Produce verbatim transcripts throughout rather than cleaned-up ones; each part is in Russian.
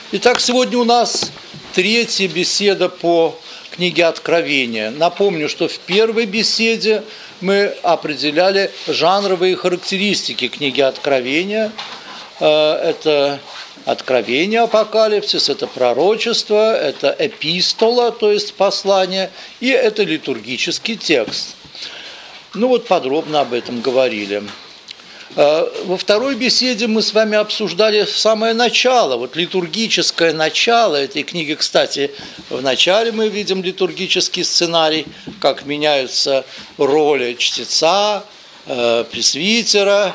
Итак, сегодня у нас третья беседа по книге Откровения. Напомню, что в первой беседе мы определяли жанровые характеристики книги Откровения. Это откровение, апокалипсис, это пророчество, это эпистола, то есть послание, и это литургический текст. Ну вот подробно об этом говорили. Во второй беседе мы с вами обсуждали самое начало, вот литургическое начало этой книги. Кстати, в начале мы видим литургический сценарий, как меняются роли чтеца, пресвитера,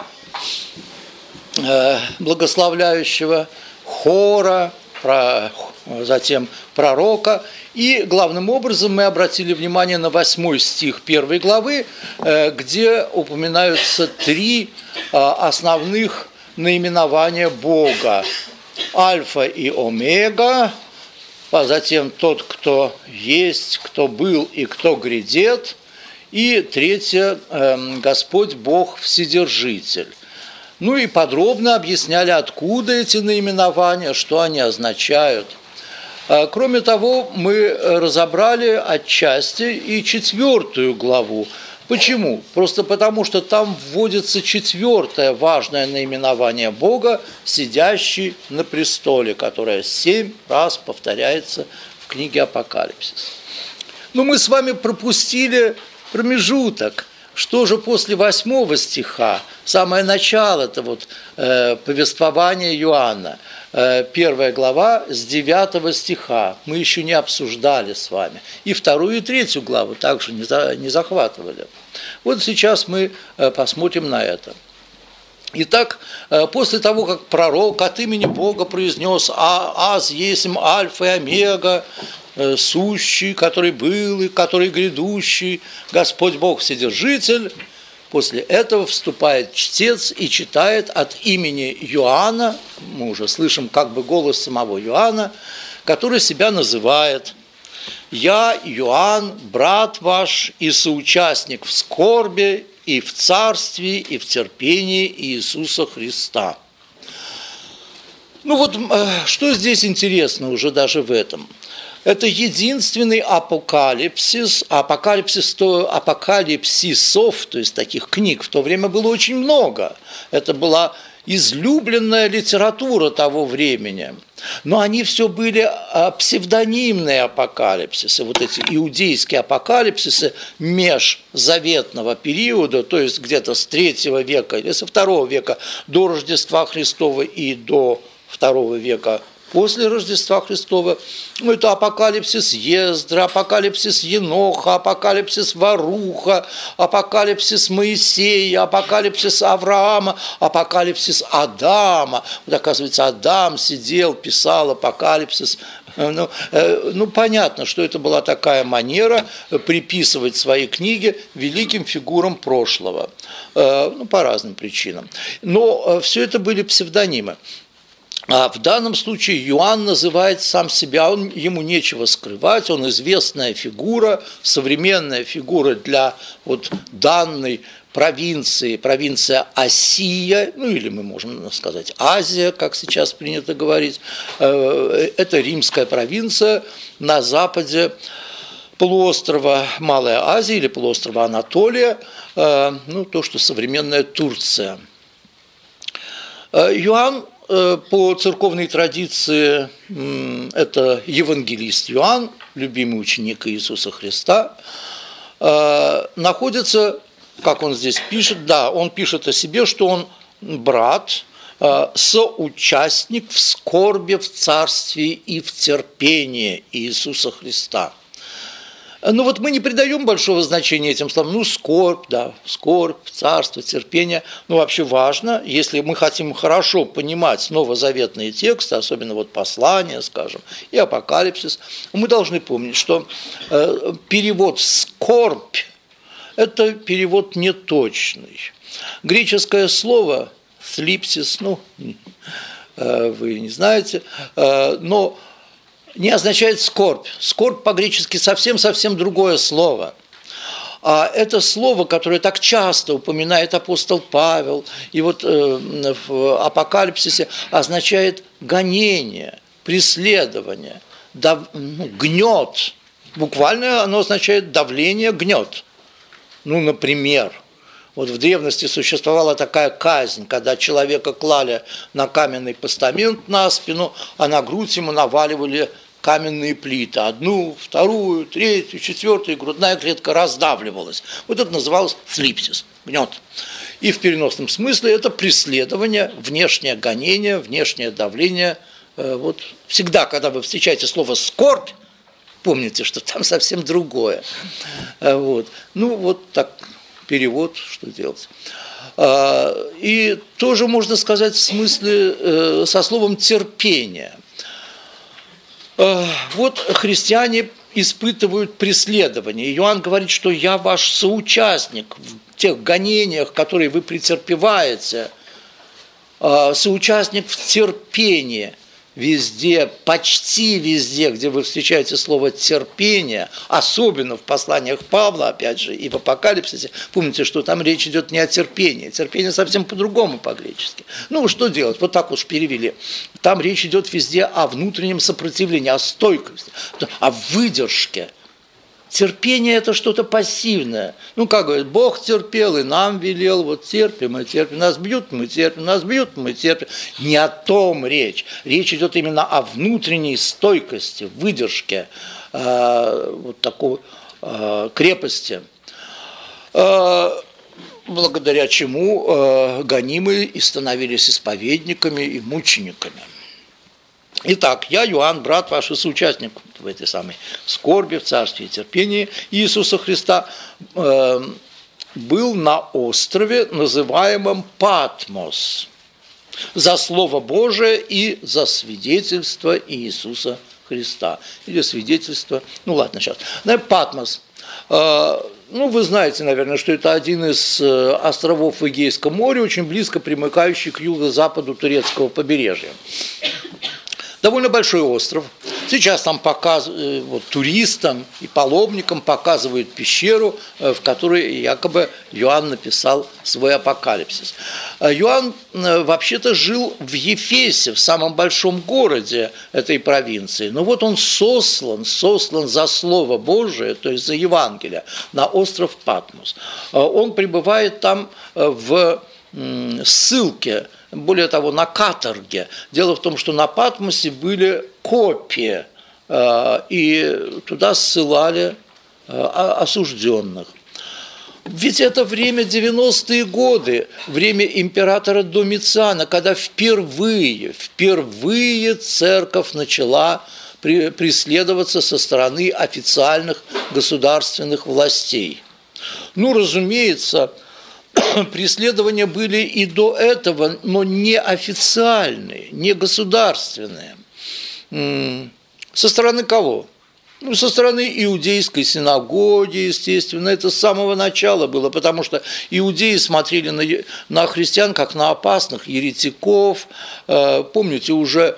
благословляющего, хора, затем пророка. И главным образом мы обратили внимание на восьмой стих первой главы, где упоминаются три основных наименования Бога. Альфа и Омега, а затем тот, кто есть, кто был и кто грядет, и третье, Господь Бог Вседержитель. Ну и подробно объясняли, откуда эти наименования, что они означают. Кроме того, мы разобрали отчасти и четвертую главу. Почему? Просто потому, что там вводится четвертое важное наименование Бога, сидящий на престоле, которое семь раз повторяется в книге Апокалипсис. Но мы с вами пропустили промежуток. Что же после восьмого стиха, самое начало, это вот э, повествование Иоанна, э, первая глава с девятого стиха, мы еще не обсуждали с вами, и вторую и третью главу также не, за, не захватывали. Вот сейчас мы э, посмотрим на это. Итак, э, после того, как пророк от имени Бога произнес «А, аз есмь альфа и омега», сущий, который был и который грядущий, Господь Бог Вседержитель. После этого вступает чтец и читает от имени Иоанна, мы уже слышим как бы голос самого Иоанна, который себя называет: «Я, Иоанн, брат ваш и соучастник в скорби и в царстве и в терпении Иисуса Христа». Ну вот, что здесь интересно уже даже в этом? Это единственный апокалипсис, апокалипсис, то, апокалипсисов, то есть таких книг в то время было очень много. Это была излюбленная литература того времени. Но они все были псевдонимные апокалипсисы, вот эти иудейские апокалипсисы межзаветного периода, то есть где-то с третьего века или со второго века до Рождества Христова и до второго века после Рождества Христова. Ну, это апокалипсис Ездра, апокалипсис Еноха, апокалипсис Варуха, апокалипсис Моисея, апокалипсис Авраама, апокалипсис Адама. Вот, оказывается, Адам сидел, писал апокалипсис. Ну, ну, понятно, что это была такая манера приписывать свои книги великим фигурам прошлого. Ну, по разным причинам. Но все это были псевдонимы. А в данном случае Иоанн называет сам себя, он, ему нечего скрывать, он известная фигура, современная фигура для вот данной провинции, провинция Асия, ну или мы можем сказать Азия, как сейчас принято говорить, это римская провинция на западе полуострова Малая Азия или полуострова Анатолия, ну то, что современная Турция. Иоанн по церковной традиции это евангелист Иоанн, любимый ученик Иисуса Христа, находится, как он здесь пишет, да, он пишет о себе, что он брат, соучастник в скорби, в царстве и в терпении Иисуса Христа. Ну вот мы не придаем большого значения этим словам. Ну, скорбь, да, скорбь, царство, терпение. Ну, вообще важно, если мы хотим хорошо понимать новозаветные тексты, особенно вот послания, скажем, и апокалипсис, мы должны помнить, что э, перевод «скорбь» – это перевод неточный. Греческое слово «слипсис», ну, э, вы не знаете, э, но не означает скорбь. Скорбь по-гречески совсем-совсем другое слово. А это слово, которое так часто упоминает апостол Павел, и вот в Апокалипсисе означает гонение, преследование, дав, ну, гнет. Буквально оно означает давление, гнет. Ну, например, вот в древности существовала такая казнь, когда человека клали на каменный постамент на спину, а на грудь ему наваливали каменные плиты. Одну, вторую, третью, четвертую, и грудная клетка раздавливалась. Вот это называлось флипсис, гнет. И в переносном смысле это преследование, внешнее гонение, внешнее давление. Вот всегда, когда вы встречаете слово «скорбь», помните, что там совсем другое. Вот. Ну, вот так перевод, что делать. И тоже можно сказать в смысле со словом «терпение». Вот христиане испытывают преследование. Иоанн говорит, что я ваш соучастник в тех гонениях, которые вы претерпеваете, соучастник в терпении. Везде, почти везде, где вы встречаете слово «терпение», особенно в посланиях Павла, опять же, и в Апокалипсисе, помните, что там речь идет не о терпении, терпение совсем по-другому по-гречески. Ну, что делать? Вот так уж перевели. Там речь идет везде о внутреннем сопротивлении, о стойкости, о выдержке. Терпение – это что-то пассивное. Ну, как говорят, Бог терпел и нам велел, вот терпим и терпим. Нас бьют, мы терпим, нас бьют, мы терпим. Не о том речь. Речь идет именно о внутренней стойкости, выдержке, э, вот такой э, крепости, э, благодаря чему э, гонимые и становились исповедниками и мучениками. Итак, я, Иоанн, брат ваш и соучастник в этой самой скорби, в царстве и терпении Иисуса Христа, э, был на острове, называемом Патмос, за Слово Божие и за свидетельство Иисуса Христа. Или свидетельство, ну ладно, сейчас. Патмос. Э, ну, вы знаете, наверное, что это один из островов в Эгейском море, очень близко примыкающий к юго-западу турецкого побережья. Довольно большой остров. Сейчас там показывают, вот, туристам и паломникам показывают пещеру, в которой якобы Иоанн написал свой апокалипсис. Иоанн вообще-то жил в Ефесе, в самом большом городе этой провинции. Но вот он сослан, сослан за Слово Божие, то есть за Евангелие, на остров Патмос. Он пребывает там в ссылке, более того, на каторге. Дело в том, что на Патмосе были копии, и туда ссылали осужденных. Ведь это время девяностые годы, время императора Домициана, когда впервые, впервые церковь начала преследоваться со стороны официальных государственных властей. Ну, разумеется, преследования были и до этого, но не официальные, не государственные. Со стороны кого? Ну, со стороны иудейской синагоги, естественно, это с самого начала было, потому что иудеи смотрели на, на христиан как на опасных еретиков. Помните, уже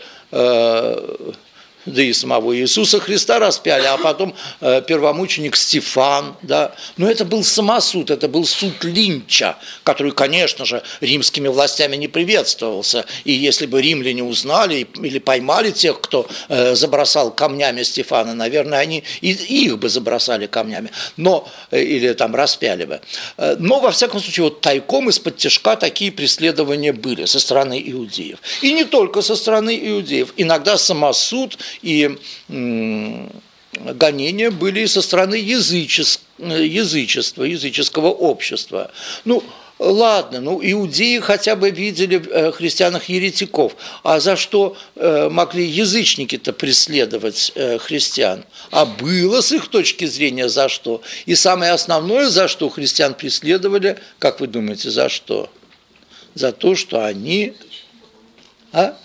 да и самого Иисуса Христа распяли, а потом э, первомученик Стефан, да. Но это был самосуд, это был суд линча, который, конечно же, римскими властями не приветствовался. И если бы римляне узнали или поймали тех, кто э, забросал камнями Стефана, наверное, они и их бы забросали камнями, но, э, или там распяли бы. Но, во всяком случае, вот тайком из-под тишка такие преследования были со стороны иудеев. И не только со стороны иудеев. Иногда самосуд и гонения были и со стороны язычес... язычества, языческого общества. Ну, ладно, ну, иудеи хотя бы видели в христианах еретиков, а за что могли язычники-то преследовать христиан? А было с их точки зрения за что? И самое основное, за что христиан преследовали, как вы думаете, за что? За то, что они... А?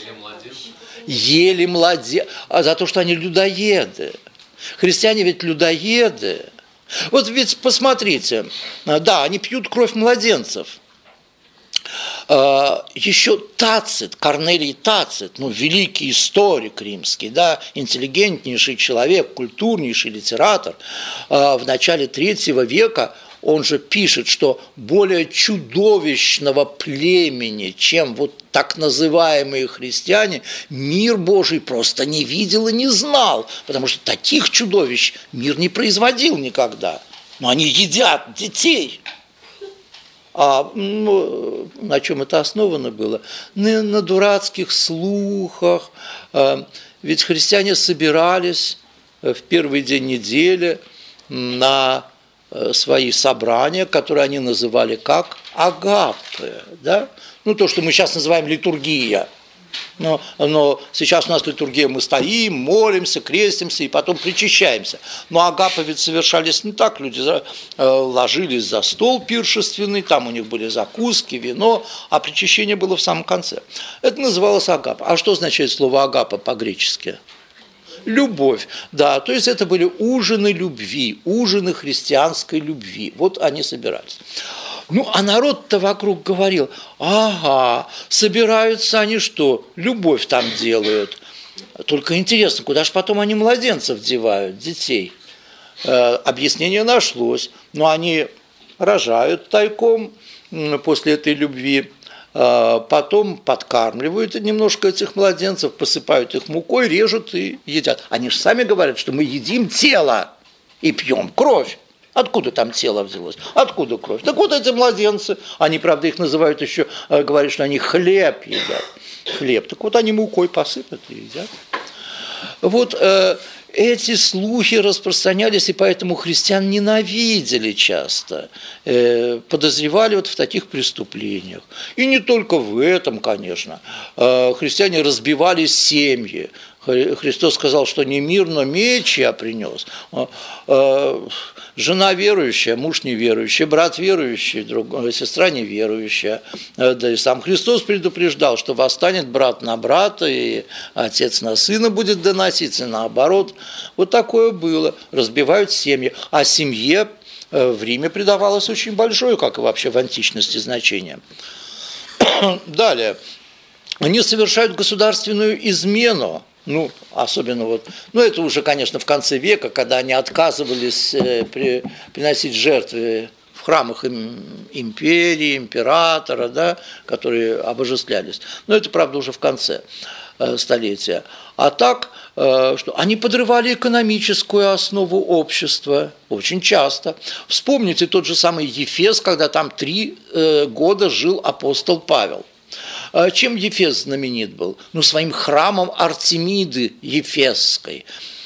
Ели младенцев, а за то, что они людоеды. Христиане ведь людоеды. Вот ведь посмотрите, да, они пьют кровь младенцев. Еще Тацит, Корнелий Тацит, ну, великий историк римский, да, интеллигентнейший человек, культурнейший литератор, в начале третьего века он же пишет, что более чудовищного племени, чем вот так называемые христиане, мир Божий просто не видел и не знал, потому что таких чудовищ мир не производил никогда. Но они едят детей. А ну, на чем это основано было? На, на дурацких слухах. Ведь христиане собирались в первый день недели на свои собрания, которые они называли как агапы, да? Ну, то, что мы сейчас называем литургия. Но, но сейчас у нас литургия, мы стоим, молимся, крестимся и потом причащаемся. Но агапы ведь совершались не так, люди ложились за стол пиршественный, там у них были закуски, вино, а причащение было в самом конце. Это называлось агапа. А что означает слово агапа по-гречески? Любовь, да, то есть это были ужины любви, ужины христианской любви, вот они собирались. Ну, а народ-то вокруг говорил, ага, собираются они что, любовь там делают. Только интересно, куда же потом они младенцев девают, детей? Э, объяснение нашлось, но они рожают тайком после этой любви, э, потом подкармливают немножко этих младенцев, посыпают их мукой, режут и едят. Они же сами говорят, что мы едим тело и пьем кровь. Откуда там тело взялось? Откуда кровь? Так вот эти младенцы, они, правда, их называют еще, говорят, что они хлеб едят. Хлеб. Так вот они мукой посыпят и едят. Вот э, эти слухи распространялись, и поэтому христиан ненавидели часто, э, подозревали вот в таких преступлениях. И не только в этом, конечно. Э, христиане разбивали семьи. Христос сказал, что не мир, но меч я принес. Жена верующая, муж неверующий, брат верующий, друг, сестра неверующая. Да и сам Христос предупреждал, что восстанет брат на брата, и отец на сына будет доноситься, и наоборот. Вот такое было. Разбивают семьи. А семье в Риме придавалось очень большое, как и вообще в античности, значение. Далее. Они совершают государственную измену. Ну, особенно вот, ну, это уже, конечно, в конце века, когда они отказывались при, приносить жертвы в храмах империи, императора, да, которые обожествлялись. Но это, правда, уже в конце столетия. А так, что они подрывали экономическую основу общества очень часто. Вспомните тот же самый Ефес, когда там три года жил апостол Павел. Чем Ефес знаменит был? Ну, своим храмом Артемиды Ефесской.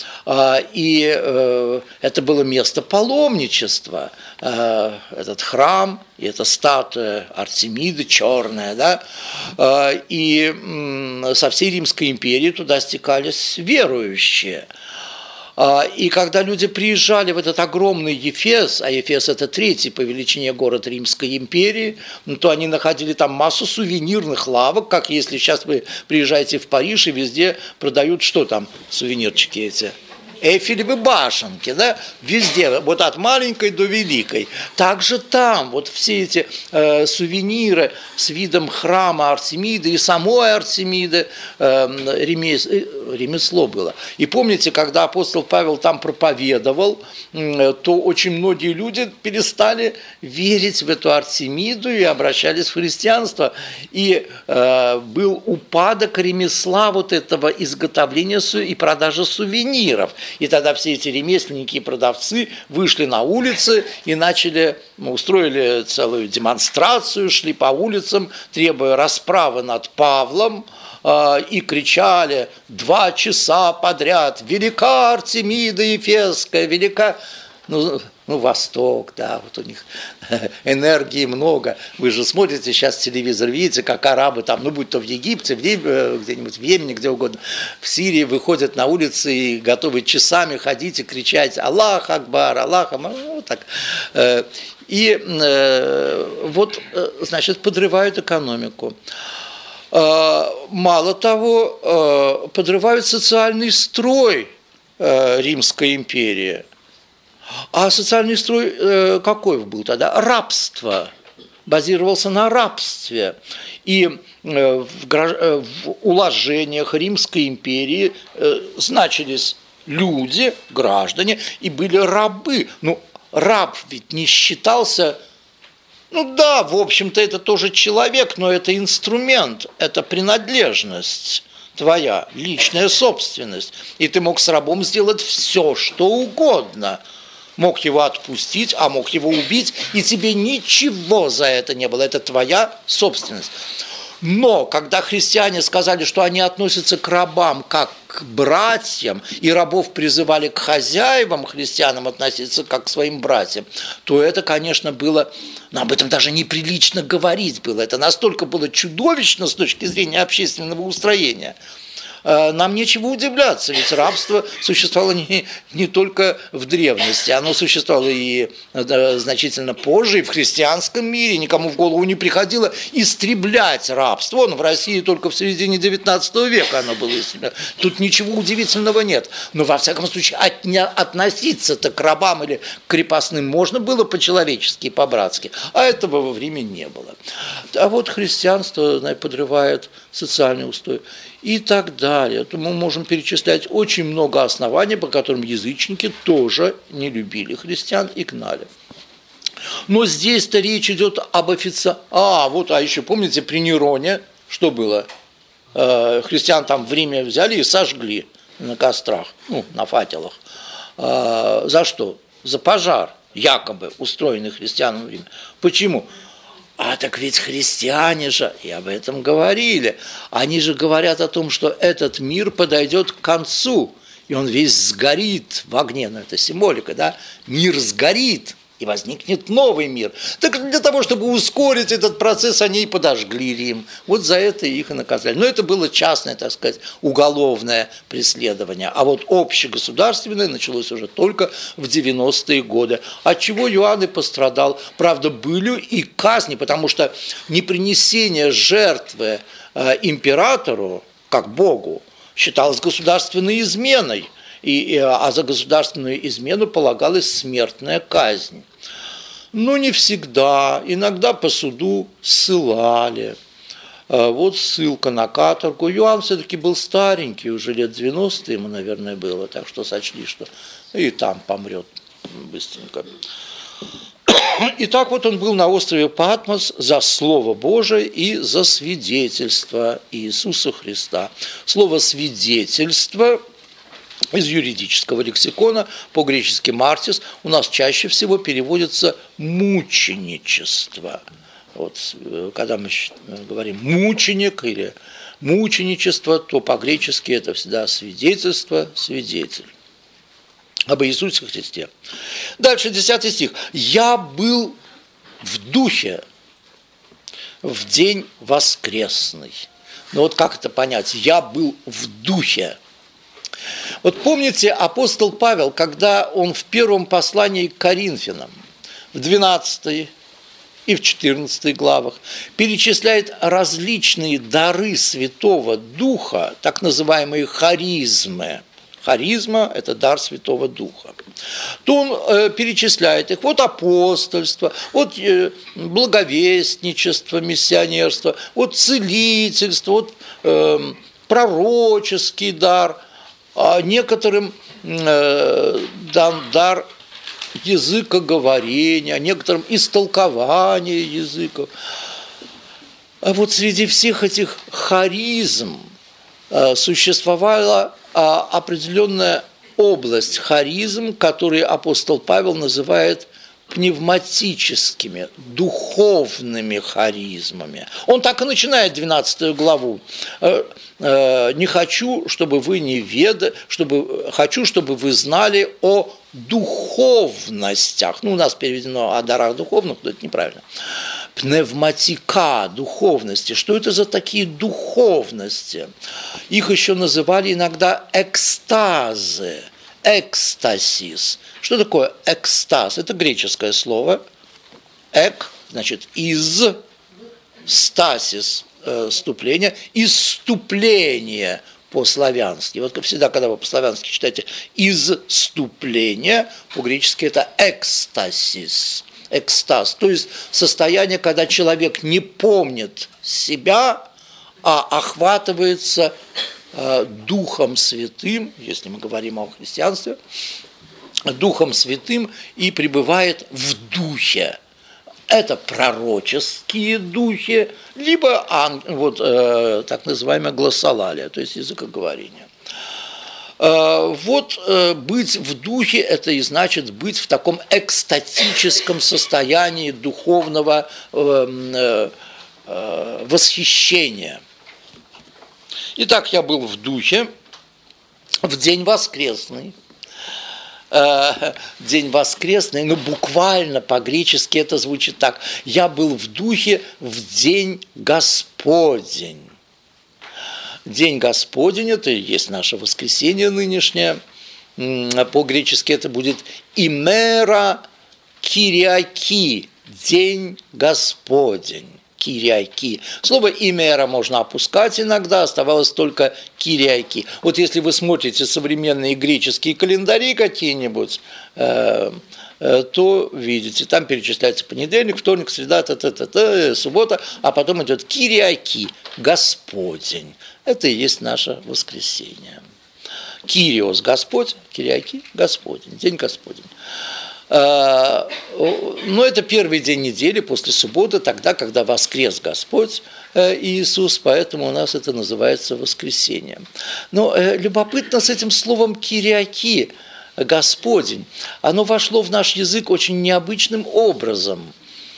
И это было место паломничества, этот храм, и эта статуя Артемиды черная, да, и со всей Римской империи туда стекались верующие. И когда люди приезжали в этот огромный Ефес, а Ефес – это третий по величине город Римской империи, то они находили там массу сувенирных лавок, как если сейчас вы приезжаете в Париж, и везде продают, что там, сувенирчики эти? Эйфелевы башенки, да, везде, вот от маленькой до великой. Также там вот все эти э, сувениры с видом храма Артемиды и самой Артемиды, э, ремес, э, ремесло было. И помните, когда апостол Павел там проповедовал, э, то очень многие люди перестали верить в эту Артемиду и обращались в христианство. И э, был упадок ремесла вот этого изготовления и продажи сувениров. И тогда все эти ремесленники и продавцы вышли на улицы и начали, ну, устроили целую демонстрацию, шли по улицам, требуя расправы над Павлом, э, и кричали два часа подряд: «Велика Артемида Ефесская, велика...» Ну, ну, Восток, да, вот у них энергии много. Вы же смотрите сейчас телевизор, видите, как арабы там, ну, будь то в Египте, в Либ... где-нибудь в Йемене, где угодно, в Сирии выходят на улицы и готовы часами ходить и кричать «Аллах Акбар, Аллах Акбар», ну, так. И вот, значит, подрывают экономику. Мало того, подрывают социальный строй Римской империи. А социальный строй э, какой был тогда? Рабство. Базировался на рабстве. И э, в, гражд... э, в уложениях Римской империи э, значились люди, граждане, и были рабы. Ну, раб ведь не считался, ну да, в общем-то, это тоже человек, но это инструмент, это принадлежность твоя, личная собственность. И ты мог с рабом сделать все, что угодно. Мог его отпустить, а мог его убить, и тебе ничего за это не было. Это твоя собственность. Но когда христиане сказали, что они относятся к рабам как к братьям, и рабов призывали к хозяевам, христианам относиться как к своим братьям, то это, конечно, было, но об этом даже неприлично говорить было. Это настолько было чудовищно с точки зрения общественного устроения. Нам нечего удивляться, ведь рабство существовало не, не только в древности, оно существовало и да, значительно позже, и в христианском мире. Никому в голову не приходило истреблять рабство. Вон, в России только в середине девятнадцатого века оно было истреблено. Тут ничего удивительного нет. Но, во всяком случае, от, относиться-то к рабам или к крепостным можно было по-человечески и по-братски, а этого во времени не было. А вот христианство, знаете, подрывает социальный устой. И так далее. То мы можем перечислять очень много оснований, по которым язычники тоже не любили христиан и гнали. Но здесь-то речь идет об официале. А, вот, а еще помните при Нероне, что было? Э, христиан там в Риме взяли и сожгли на кострах, ну, на факелах. Э, за что? За пожар, якобы устроенный христианам в Риме. Почему? А так ведь христиане же, и об этом говорили, они же говорят о том, что этот мир подойдет к концу, и он весь сгорит в огне, ну это символика, да, мир сгорит, и возникнет новый мир. Так для того, чтобы ускорить этот процесс, они и подожгли Рим. Вот за это их и наказали. Но это было частное, так сказать, уголовное преследование. А вот общегосударственное началось уже только в девяностые годы. От чего Иоанн и пострадал. Правда, были и казни, потому что непринесение жертвы императору, как Богу, считалось государственной изменой. И, а за государственную измену полагалась смертная казнь. Но не всегда, иногда по суду ссылали. Вот ссылка на каторгу. Иоанн все-таки был старенький, уже лет девяносто ему, наверное, было, так что сочли, что и там помрет быстренько. Итак, вот он был на острове Патмос за Слово Божие и за свидетельство Иисуса Христа. Слово «свидетельство» из юридического лексикона, по-гречески «мартис», у нас чаще всего переводится «мученичество». Вот, когда мы говорим «мученик» или «мученичество», то по-гречески это всегда свидетельство, свидетель. Об Иисусе Христе. Дальше десятый стих. «Я был в духе в день воскресный». Ну вот как это понять? «Я был в духе». Вот помните, апостол Павел, когда он в первом послании к Коринфянам, в двенадцатой и в четырнадцатой главах, перечисляет различные дары Святого Духа, так называемые харизмы. Харизма – это дар Святого Духа. То он э, перечисляет их. Вот апостольство, вот э, благовестничество, миссионерство, вот целительство, вот э, пророческий дар – а некоторым э, дан дар языкоговорения, некоторым истолкования языков. А вот среди всех этих харизм э, существовала э, определенная область харизм, которые апостол Павел называет пневматическими, духовными харизмами. Он так и начинает двенадцатую главу. «Не хочу, чтобы вы не ведали, чтобы, хочу, чтобы вы знали о духовностях». Ну, у нас переведено о дарах духовных, но это неправильно. Пневматика, духовности. Что это за такие духовности? Их еще называли иногда экстазы. Экстасис. Что такое экстаз? Это греческое слово. Эк, значит, из, стасис, э, ступление, исступление по-славянски. Вот как всегда, когда вы по-славянски читаете «изступление», по-гречески это экстасис, экстаз. То есть состояние, когда человек не помнит себя, а охватывается Духом Святым, если мы говорим о христианстве, Духом Святым и пребывает в духе. Это пророческие духи, либо ан, вот, э, так называемая глоссолалия, то есть языкоговорение. Э, вот э, быть в духе – это и значит быть в таком экстатическом состоянии духовного э, э, восхищения. Итак, я был в духе в день воскресный. День воскресный, но буквально по-гречески это звучит так. Я был в духе в день Господень. День Господень – это и есть наше воскресенье нынешнее. По-гречески это будет имера кириаки, день Господень. Кириаки. Слово имера можно опускать иногда, оставалось только кириаки. Вот если вы смотрите современные греческие календари какие-нибудь, э, э, то видите, там перечисляется понедельник, вторник, среда, та-та-та-та, суббота, а потом идет кириаки, Господень. Это и есть наше воскресенье. Кириос – Господь, кириаки – Господень, день Господень. Но это первый день недели после субботы, тогда, когда воскрес Господь Иисус, поэтому у нас это называется воскресенье. Но любопытно с этим словом «кириаки», «Господень», оно вошло в наш язык очень необычным образом.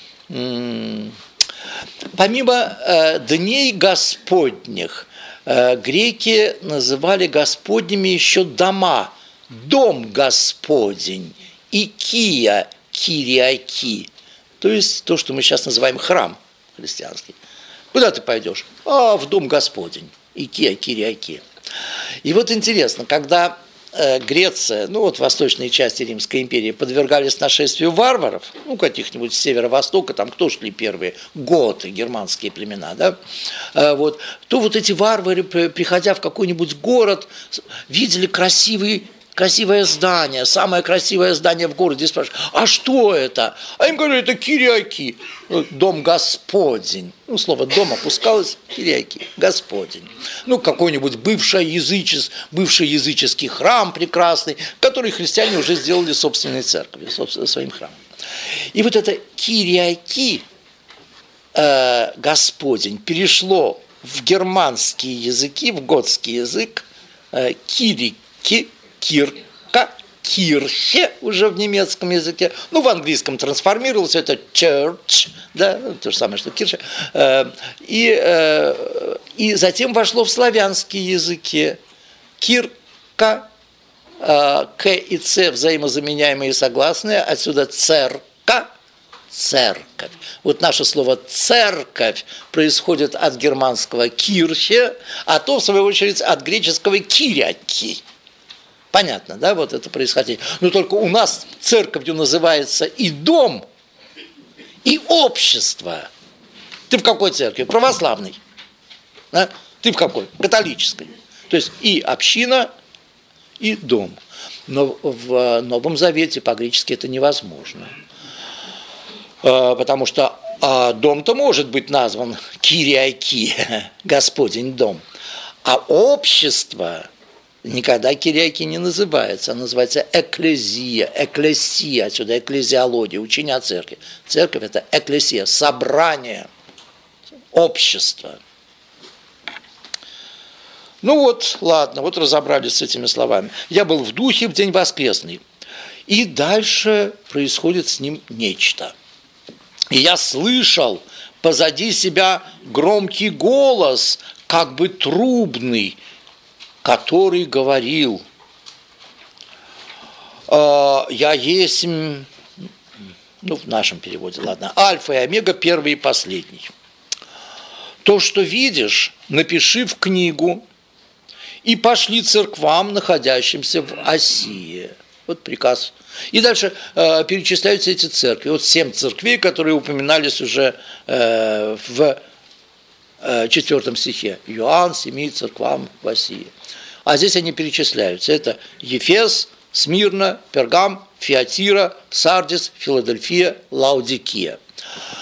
Помимо дней Господних, греки называли Господними еще дома, дом Господень. Икия, кириаки, то есть то, что мы сейчас называем храм христианский. Куда ты пойдешь? А, в дом Господень. Икия, кириаки. И вот интересно, когда э, Греция, ну вот восточные части Римской империи подвергались нашествию варваров, ну каких-нибудь с северо-востока, там кто шли первые? Готы, германские племена, да? Э, вот, то вот эти варвары, приходя в какой-нибудь город, видели красивый Красивое здание, самое красивое здание в городе, спрашивают, а что это? А им говорят, это кириаки, дом Господень. Ну, слово дом опускалось, кириаки, Господень. Ну, какой-нибудь бывший, язычес, бывший языческий храм прекрасный, который христиане уже сделали собственной церковью, собственным своим храмом. И вот это кириаки, э, Господень, перешло в германские языки, в готский язык, э, кирики, кирка, кирхе уже в немецком языке, ну, в английском трансформировалось, это church, да, то же самое, что кирша, и, и затем вошло в славянские языки, кирка, к и ц взаимозаменяемые согласные, отсюда церка, церковь. Вот наше слово церковь происходит от германского кирхе, а то, в свою очередь, от греческого киряки. Понятно, да, вот это происходило. Но только у нас церковью называется и дом, и общество. Ты в какой церкви? Православной. Да? Ты в какой? Католической. То есть и община, и дом. Но в Новом Завете по-гречески это невозможно. Потому что дом-то может быть назван кириаки, Господень дом. А общество никогда кириаки не называется, она называется экклезия, экклесия, отсюда экклезиология, учение о церкви. Церковь – это экклесия, собрание, общество. Ну вот, ладно, вот разобрались с этими словами. Я был в духе в день воскресный, и дальше происходит с ним нечто. И я слышал позади себя громкий голос, как бы трубный, который говорил, я есть, ну, в нашем переводе, ладно, альфа и омега, первый и последний. То, что видишь, напиши в книгу и пошли церквам, находящимся в Асии. Вот приказ. И дальше э, перечисляются эти церкви. Вот семь церквей, которые упоминались уже э, в э, четвертом стихе. Иоанн, семи церквам в Асии. А здесь они перечисляются. Это Ефес, Смирна, Пергам, Фиатира, Сардис, Филадельфия, Лаодикия.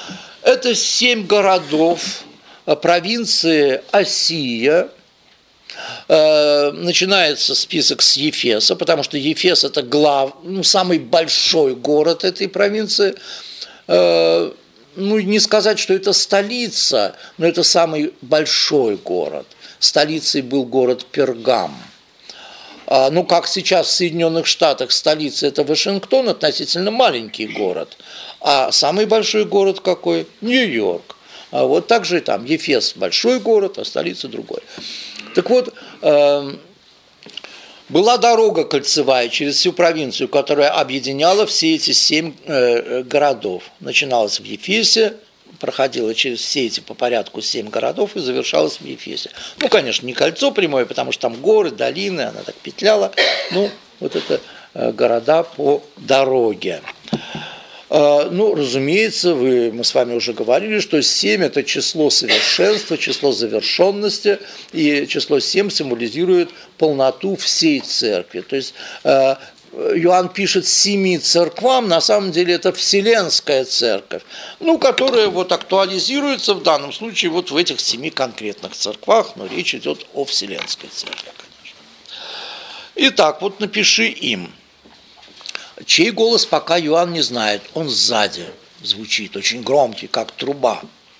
Это семь городов провинции Асия, Начинается список с Ефеса, потому что Ефес – это глав, ну, самый большой город этой провинции. Ну, не сказать, что это столица, но это самый большой город. Столицей был город Пергам. Ну, как сейчас в Соединенных Штатах столица – это Вашингтон, относительно маленький город. А самый большой город какой? Нью-Йорк. А вот так же и там. Ефес – большой город, а столица – другой. Так вот, э, была дорога кольцевая через всю провинцию, которая объединяла все эти семь э, городов. Начиналась в Ефесе, проходила через все эти по порядку семь городов и завершалась в Ефесе. Ну, конечно, не кольцо прямое, потому что там горы, долины, она так петляла. Ну, вот это э, города по дороге. Ну, разумеется, вы, мы с вами уже говорили, что семь – это число совершенства, число завершенности, и число семь символизирует полноту всей церкви. То есть Иоанн пишет семи церквам, на самом деле это Вселенская церковь, ну, которая вот актуализируется в данном случае вот в этих семи конкретных церквах, но речь идет о Вселенской церкви, конечно. Итак, вот напиши им. Чей голос пока Иоанн не знает, он сзади звучит, очень громкий, как труба.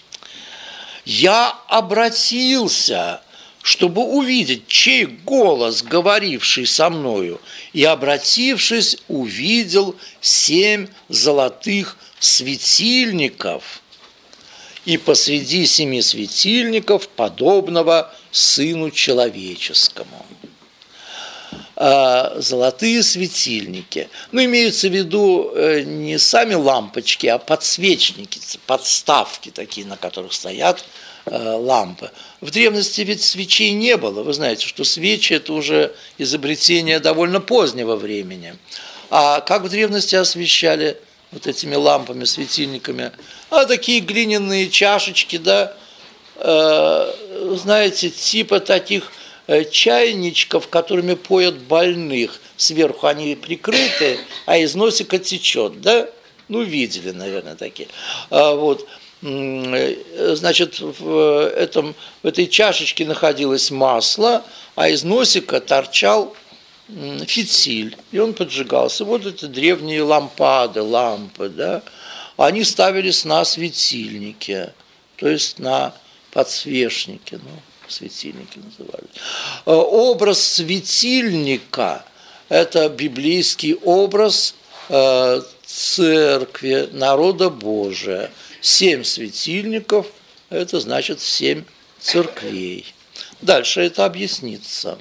«Я обратился, чтобы увидеть, чей голос, говоривший со мною, и, обратившись, увидел семь золотых светильников, и посреди семи светильников подобного Сыну Человеческому». Золотые светильники. Ну, имеются в виду не сами лампочки, а подсвечники, подставки такие, на которых стоят лампы. В древности ведь свечей не было. Вы знаете, что свечи – это уже изобретение довольно позднего времени. А как в древности освещали вот этими лампами, светильниками? А такие глиняные чашечки, да, знаете, типа таких чайничков, которыми поят больных. Сверху они прикрыты, а из носика течет, да? Ну, видели, наверное, такие. А вот, значит, в, этом, в этой чашечке находилось масло, а из носика торчал фитиль, и он поджигался. Вот это древние лампады, лампы, да? Они ставились на светильники, то есть на подсвечники, ну, светильники назывались. Образ светильника – это библейский образ церкви, народа Божия. Семь светильников – это значит семь церквей. Дальше это объяснится.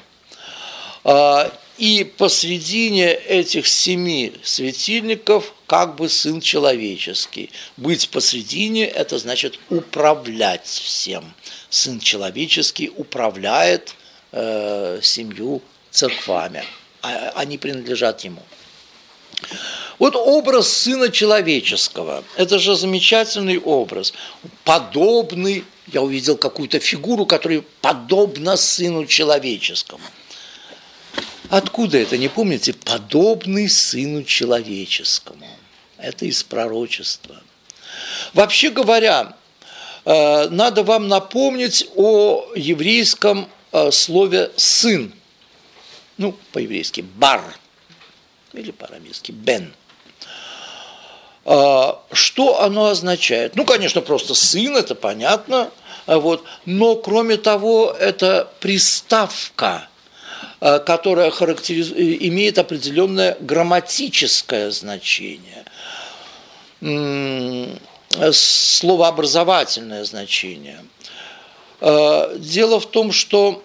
И посредине этих семи светильников как бы Сын Человеческий. Быть посредине – это значит управлять всем. Сын Человеческий управляет э, семью церквами, а, они принадлежат Ему. Вот образ Сына Человеческого – это же замечательный образ, подобный, я увидел какую-то фигуру, которая подобна Сыну Человеческому. Откуда это, не помните? Подобный Сыну Человеческому. Это из пророчества. Вообще говоря, надо вам напомнить о еврейском слове «сын». Ну, по-еврейски «бар» или по-арамейски «бен». Что оно означает? Ну, конечно, просто «сын», это понятно, вот, но, кроме того, это приставка, которая характериз... имеет определенное грамматическое значение, словообразовательное значение. Дело в том, что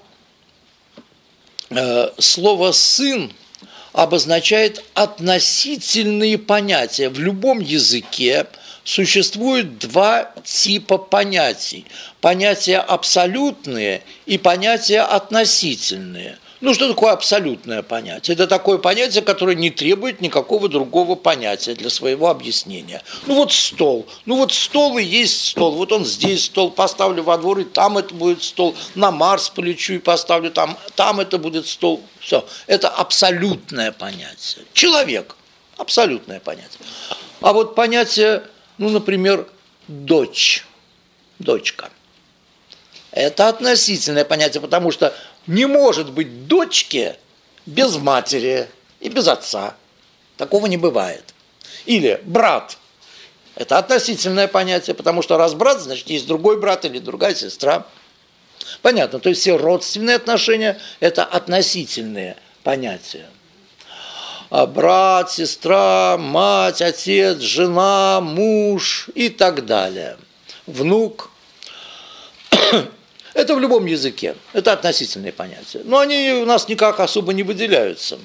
слово «сын» обозначает относительные понятия. В любом языке существует два типа понятий. Понятия абсолютные и понятия относительные. Ну, что такое абсолютное понятие? Это такое понятие, которое не требует никакого другого понятия для своего объяснения. Ну, вот стол. Ну, вот стол и есть стол. Вот он здесь стол, поставлю во двор, и там это будет стол. На Марс полечу и поставлю там, там это будет стол. Все. Это абсолютное понятие. Человек. Абсолютное понятие. А вот понятие, ну, например, дочь. Дочка. Это относительное понятие, потому что не может быть дочки без матери и без отца. Такого не бывает. Или брат. Это относительное понятие, потому что раз брат, значит, есть другой брат или другая сестра. Понятно, то есть все родственные отношения – это относительные понятия. А брат, сестра, мать, отец, жена, муж и так далее. Внук. Это в любом языке. Это относительные понятия. Но они у нас никак особо не выделяются.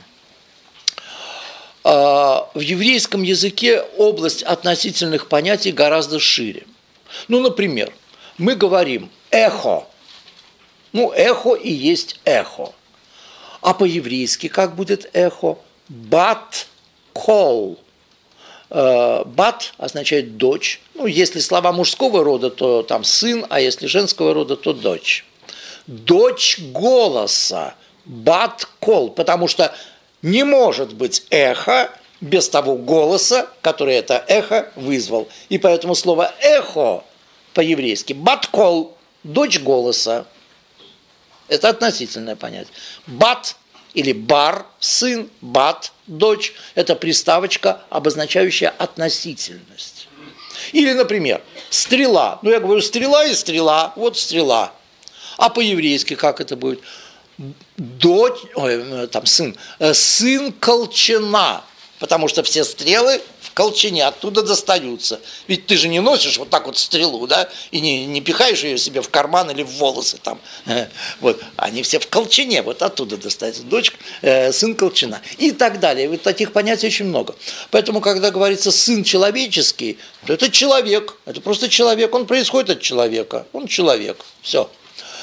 А в еврейском языке область относительных понятий гораздо шире. Ну, например, мы говорим «эхо». Ну, эхо и есть эхо. А по-еврейски как будет эхо? Бат кол. Бат означает дочь. Ну, если слова мужского рода, то там сын, а если женского рода, то дочь. Дочь голоса. Бат кол. Потому что не может быть эхо без того голоса, который это эхо вызвал. И поэтому слово эхо по-еврейски бат кол. Дочь голоса. Это относительное понятие. Бат или бар – сын, бат – дочь – это приставочка, обозначающая относительность. Или, например, стрела. Ну, я говорю, стрела и стрела, вот стрела. А по-еврейски как это будет? Дочь, ой, там сын, сын колчана, потому что все стрелы в колчане оттуда достаются. Ведь ты же не носишь вот так вот стрелу, да, и не, не пихаешь ее себе в карман или в волосы там. Вот, они все в колчане, вот оттуда достаются. Дочь, э, сын колчана и так далее. Вот таких понятий очень много. Поэтому, когда говорится сын человеческий, то это человек, это просто человек, он происходит от человека, он человек, все.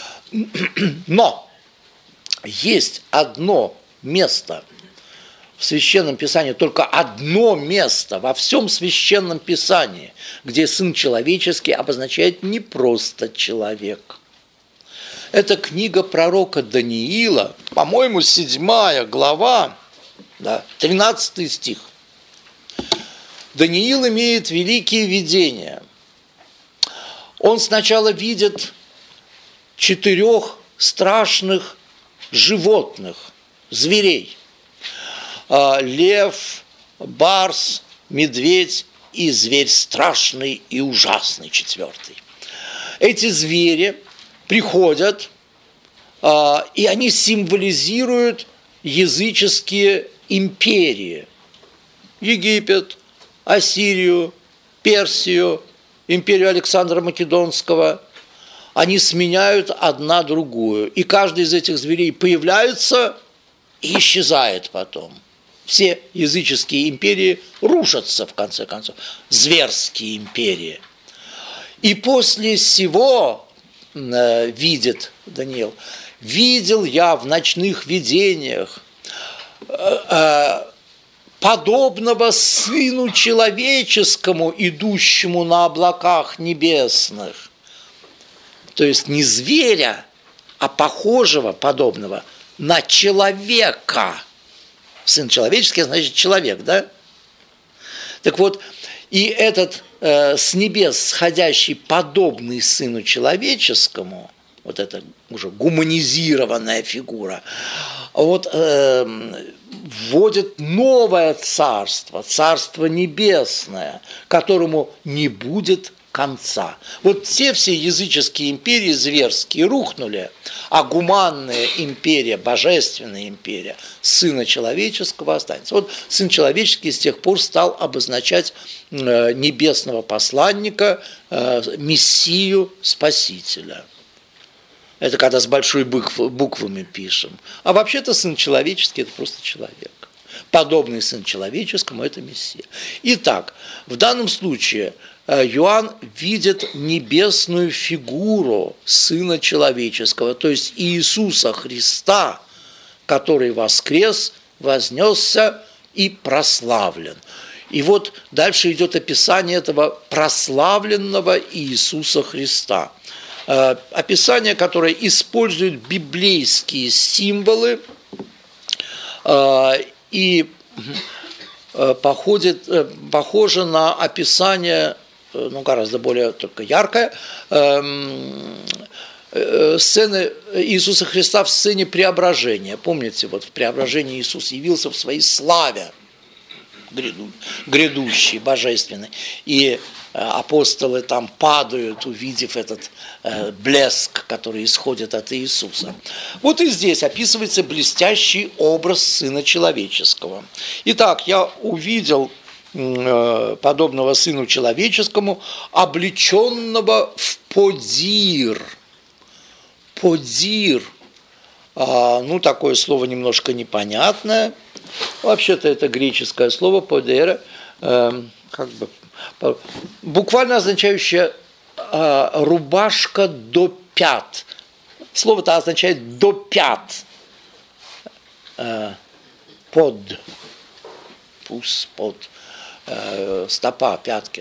Но есть одно место в Священном Писании, только одно место во всем Священном Писании, где сын человеческий обозначает не просто человек. Это книга пророка Даниила, по-моему, седьмая глава, да, тринадцатый стих. Даниил имеет великие видения. Он сначала видит четырех страшных животных, зверей. Лев, барс, медведь и зверь страшный и ужасный, четвертый. Эти звери приходят, и они символизируют языческие империи. Египет, Ассирию, Персию, империю Александра Македонского. Они сменяют одна другую. И каждый из этих зверей появляется и исчезает потом. Все языческие империи рушатся, в конце концов. Зверские империи. И после сего, э, видит Даниил, видел я в ночных видениях э, э, подобного сыну человеческому, идущему на облаках небесных. То есть не зверя, а похожего, подобного на человека. Сын человеческий, значит человек, да? Так вот, и этот э, с небес сходящий, подобный сыну человеческому, вот эта уже гуманизированная фигура, вот э, вводит новое царство, царство небесное, которому не будет конца. Вот все все языческие империи зверские рухнули, а гуманная империя, божественная империя сына человеческого останется. Вот сын человеческий с тех пор стал обозначать небесного посланника, мессию, спасителя. Это когда с большой буквами пишем. А вообще-то сын человеческий – это просто человек. Подобный сын человеческому – это мессия. Итак, в данном случае Иоанн видит небесную фигуру Сына Человеческого, то есть Иисуса Христа, который воскрес, вознесся и прославлен. И вот дальше идет описание этого прославленного Иисуса Христа. Описание, которое использует библейские символы и походит, похоже на описание, ну, гораздо более только яркое, сцены Иисуса Христа в сцене преображения. Помните, вот в преображении Иисус явился в своей славе грядущей, божественной. И апостолы там падают, увидев этот блеск, который исходит от Иисуса. Вот и здесь описывается блестящий образ Сына Человеческого. Итак, я увидел подобного Сыну Человеческому, облеченного в подир. Подир. Ну, такое слово немножко непонятное. Вообще-то это греческое слово подера, как бы буквально означающее рубашка до пят. Слово-то означает до пят. Под. Пус, под. Стопа, пятки.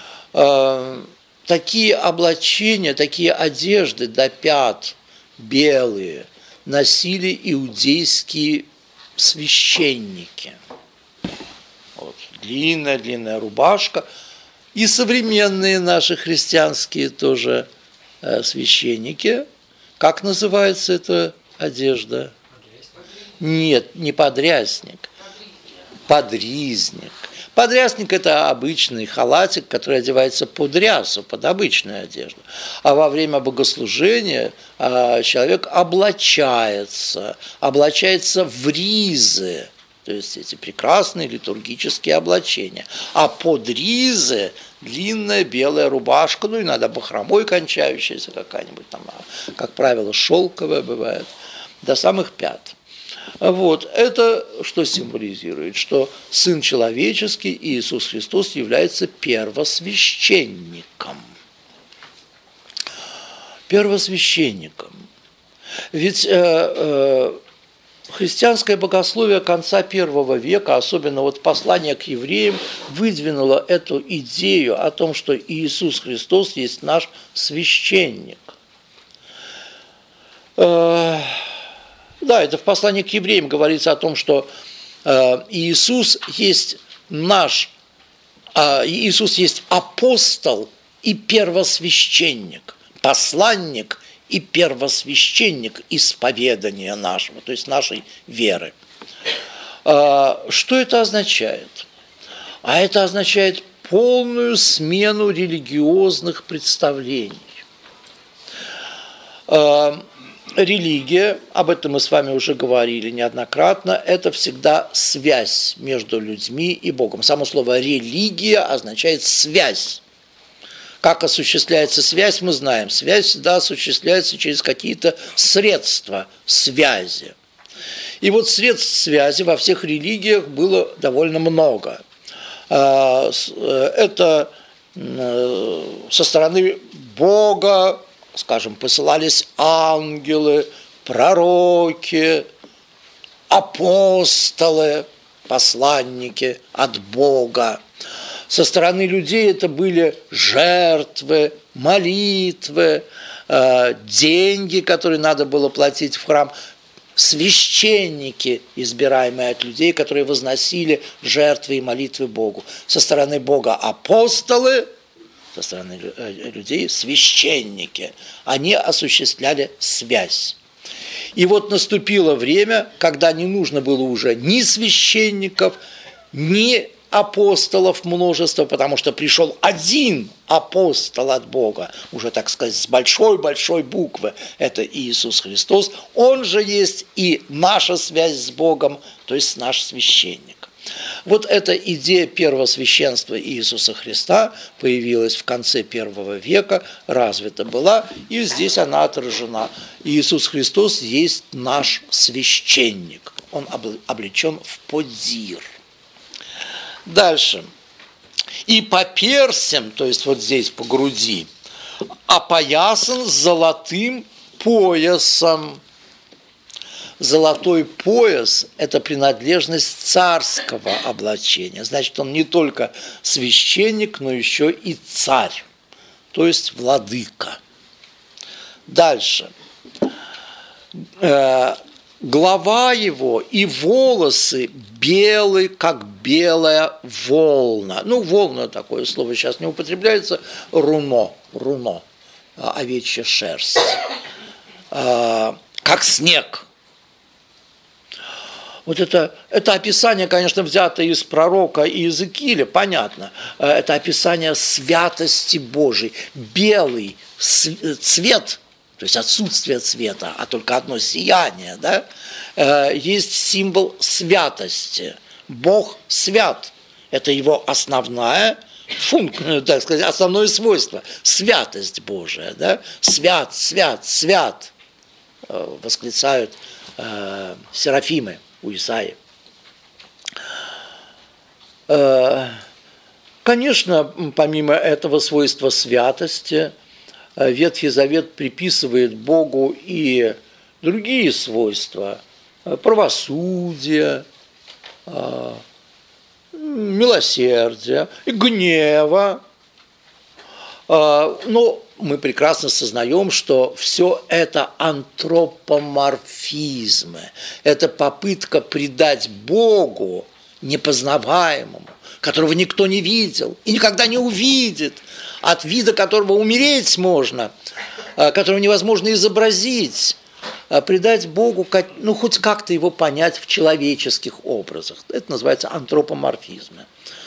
Такие облачения, такие одежды до пят, белые, носили иудейские священники. Вот, длинная-длинная рубашка. И современные наши христианские тоже священники. Как называется эта одежда? Нет, не подрясник. Подризник. Подрясник – это обычный халатик, который одевается под рясу, под обычную одежду. А во время богослужения человек облачается, облачается в ризы, то есть эти прекрасные литургические облачения. А под ризы длинная белая рубашка, ну, иногда бахромой кончающаяся какая-нибудь там, как правило, шелковая бывает, до самых пят. Вот, это что символизирует? Что Сын Человеческий, Иисус Христос, является первосвященником. Первосвященником. Ведь э, э, христианское богословие конца первого века, особенно вот послание к евреям, выдвинуло эту идею о том, что Иисус Христос есть наш священник. Э, Да, это в послании к евреям говорится о том, что э, Иисус есть наш, э, Иисус есть апостол и первосвященник, посланник и первосвященник исповедания нашего, то есть нашей веры. Э, что это означает? А это означает полную смену религиозных представлений. Э, Религия, об этом мы с вами уже говорили неоднократно, это всегда связь между людьми и Богом. Само слово «религия» означает «связь». Как осуществляется связь, мы знаем. Связь всегда осуществляется через какие-то средства связи. И вот средств связи во всех религиях было довольно много. Это со стороны Бога, скажем, посылались ангелы, пророки, апостолы, посланники от Бога. Со стороны людей это были жертвы, молитвы, деньги, которые надо было платить в храм, священники, избираемые от людей, которые возносили жертвы и молитвы Богу. Со стороны Бога апостолы, со стороны людей священники. Они осуществляли связь. И вот наступило время, когда не нужно было уже ни священников, ни апостолов множество, потому что пришел один апостол от Бога, уже, так сказать, с большой-большой буквы, это Иисус Христос, он же есть и наша связь с Богом, то есть наш священник. Вот эта идея первосвященства Иисуса Христа появилась в конце первого века, развита была, и здесь она отражена. Иисус Христос есть наш священник, он облечен в подир. Дальше. И по персям, то есть вот здесь по груди, опоясан золотым поясом. Золотой пояс – это принадлежность царского облачения. Значит, он не только священник, но еще и царь, то есть владыка. Дальше. Голова его и волосы белые, как белая волна. Ну, волна такое слово сейчас не употребляется. Руно, руно, овечья шерсть. как снег. Вот это, это описание, конечно, взято из пророка Иезекииля, понятно. Это описание святости Божией. Белый цвет, то есть отсутствие цвета, а только одно сияние, да, есть символ святости. Бог свят. Это его основная функция, так сказать, основное свойство. Святость Божия. Да? Свят, свят, свят, восклицают э, серафимы у Исаии. Конечно, помимо этого свойства святости, Ветхий Завет приписывает Богу и другие свойства: правосудия, милосердия, гнева. Но мы прекрасно сознаем, что все это антропоморфизмы. Это попытка придать Богу непознаваемому, которого никто не видел и никогда не увидит, от вида которого умереть можно, которого невозможно изобразить, придать Богу, ну, хоть как-то его понять в человеческих образах. Это называется антропоморфизмы.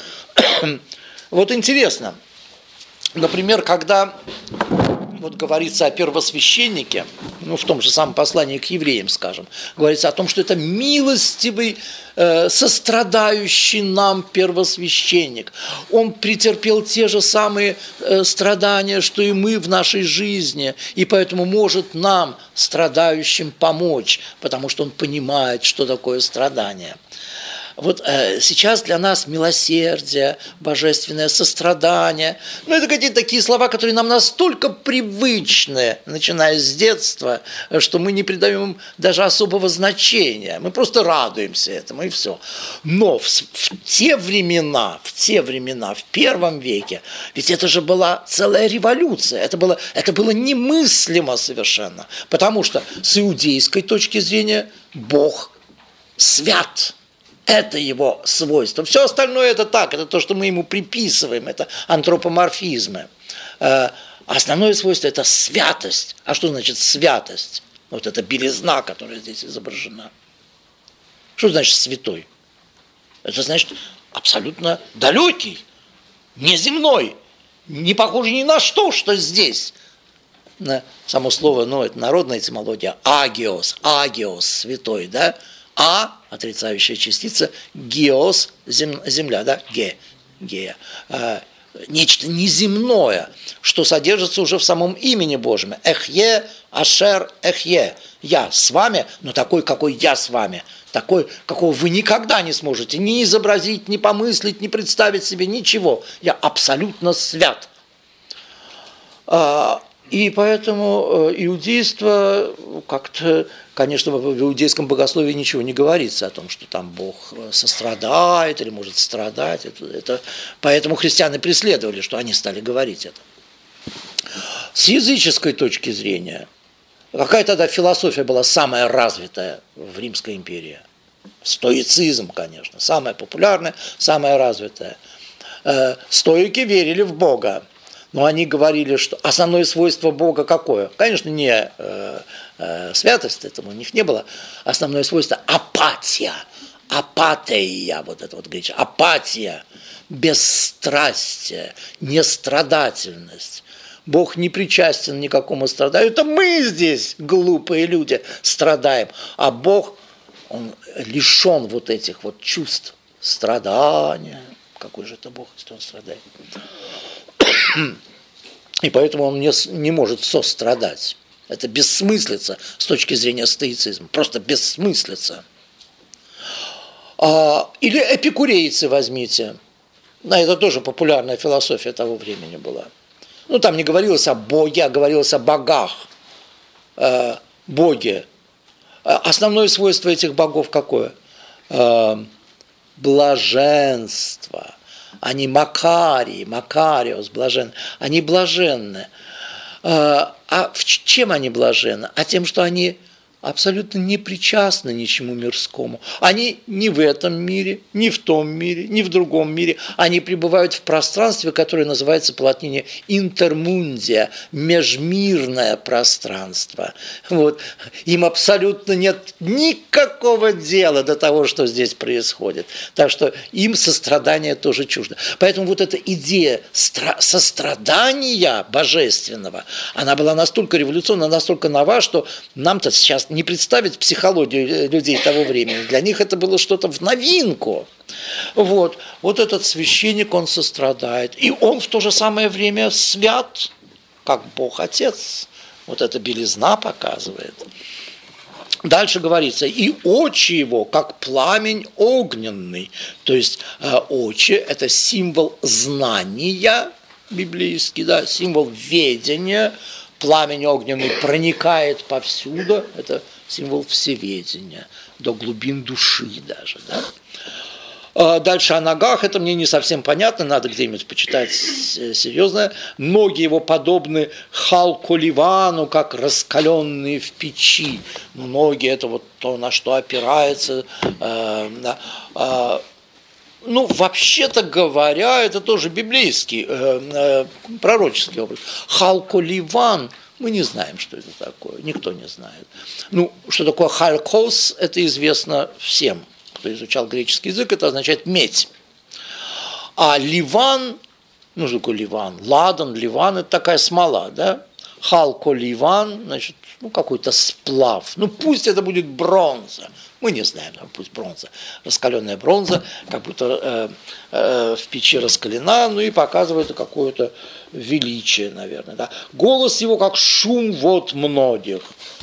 Вот интересно, например, когда вот говорится о первосвященнике, ну, в том же самом послании к евреям, скажем, говорится о том, что это милостивый, э, сострадающий нам первосвященник. Он претерпел те же самые э, страдания, что и мы в нашей жизни, и поэтому может нам, страдающим, помочь, потому что он понимает, что такое страдание. Вот э, сейчас для нас милосердие, божественное сострадание, ну, это какие-то такие слова, которые нам настолько привычны, начиная с детства, что мы не придаем им даже особого значения. Мы просто радуемся этому, и все. Но в, в те времена, в те времена, в первом веке, ведь это же была целая революция, это было, это было немыслимо совершенно, потому что с иудейской точки зрения Бог свят. Это его свойство. Все остальное это так, это то, что мы ему приписываем, это антропоморфизмы. Основное свойство – это святость. А что значит святость? Вот эта белизна, которая здесь изображена. Что значит святой? Это значит абсолютно далекий, неземной, не похожий ни на что, что здесь. Само слово, ну, это народная этимология, агиос, агиос, святой, да? А, отрицающая частица, геос, зем, земля, да, ге, гея. А, нечто неземное, что содержится уже в самом имени Божьем. Эхье, ашер, эхье. Я с вами, но такой, какой я с вами. Такой, какого вы никогда не сможете ни изобразить, ни помыслить, ни представить себе, ничего. Я абсолютно свят. А, и поэтому иудейство как-то... Конечно, в иудейском богословии ничего не говорится о том, что там Бог сострадает или может страдать. Это, это, поэтому христиане преследовали, что они стали говорить это. С языческой точки зрения, какая тогда философия была самая развитая в Римской империи? Стоицизм, конечно, самая популярная, самая развитая. Стоики верили в Бога. Но они говорили, что основное свойство Бога какое? Конечно, не э, э, святость, этого у них не было. Основное свойство – апатия. Апатия, вот это вот греческое. Апатия, бесстрастие, нестрадательность. Бог не причастен ни к какому страданию. Это мы здесь, глупые люди, страдаем. А Бог, Он лишен вот этих вот чувств страдания. Какой же это Бог, если Он страдает? И поэтому он не, не может сострадать. Это бессмыслица с точки зрения стоицизма. Просто бессмыслица. А, или эпикурейцы возьмите. Да, это тоже популярная философия того времени была. Ну, там не говорилось о Боге, а говорилось о богах. А, боги. А основное свойство этих богов какое? А, блаженство. Они макарии, макариос, блажен. Они блаженны. А в чем они блаженны? А тем, что они абсолютно не причастны ничему мирскому. Они ни в этом мире, ни в том мире, ни в другом мире. Они пребывают в пространстве, которое называется по латине интермундия, межмирное пространство. Вот. Им абсолютно нет никакого дела до того, что здесь происходит. Так что им сострадание тоже чуждо. Поэтому вот эта идея сострадания божественного, она была настолько революционна, настолько нова, что нам-то сейчас не представить психологию людей того времени. Для них это было что-то в новинку. Вот. Вот этот священник, он сострадает. И он в то же самое время свят, как Бог Отец. Вот эта белизна показывает. Дальше говорится, и очи его, как пламень огненный. То есть очи – это символ знания библейский, да, символ ведения. Пламень огненный проникает повсюду, это символ всеведения, до глубин души даже. Да? Дальше о ногах, это мне не совсем понятно, надо где-нибудь почитать серьезно. Ноги его подобны халколивану, как раскаленные в печи. Но ноги – это вот то, на что опирается. Ну, вообще-то говоря, это тоже библейский, э, э, пророческий образ. Халколиван, мы не знаем, что это такое, никто не знает. Ну, что такое халкос, это известно всем, кто изучал греческий язык, это означает медь. А ливан, ну, что такое ливан? Ладан, ливан, это такая смола, да? Халколиван, значит, ну, какой-то сплав. Ну, пусть это будет бронза. Мы не знаем, пусть бронза. Раскаленная бронза, как будто э, э, в печи раскалена, ну и показывает какое-то величие, наверное. Да. Голос его, как шум вод многих.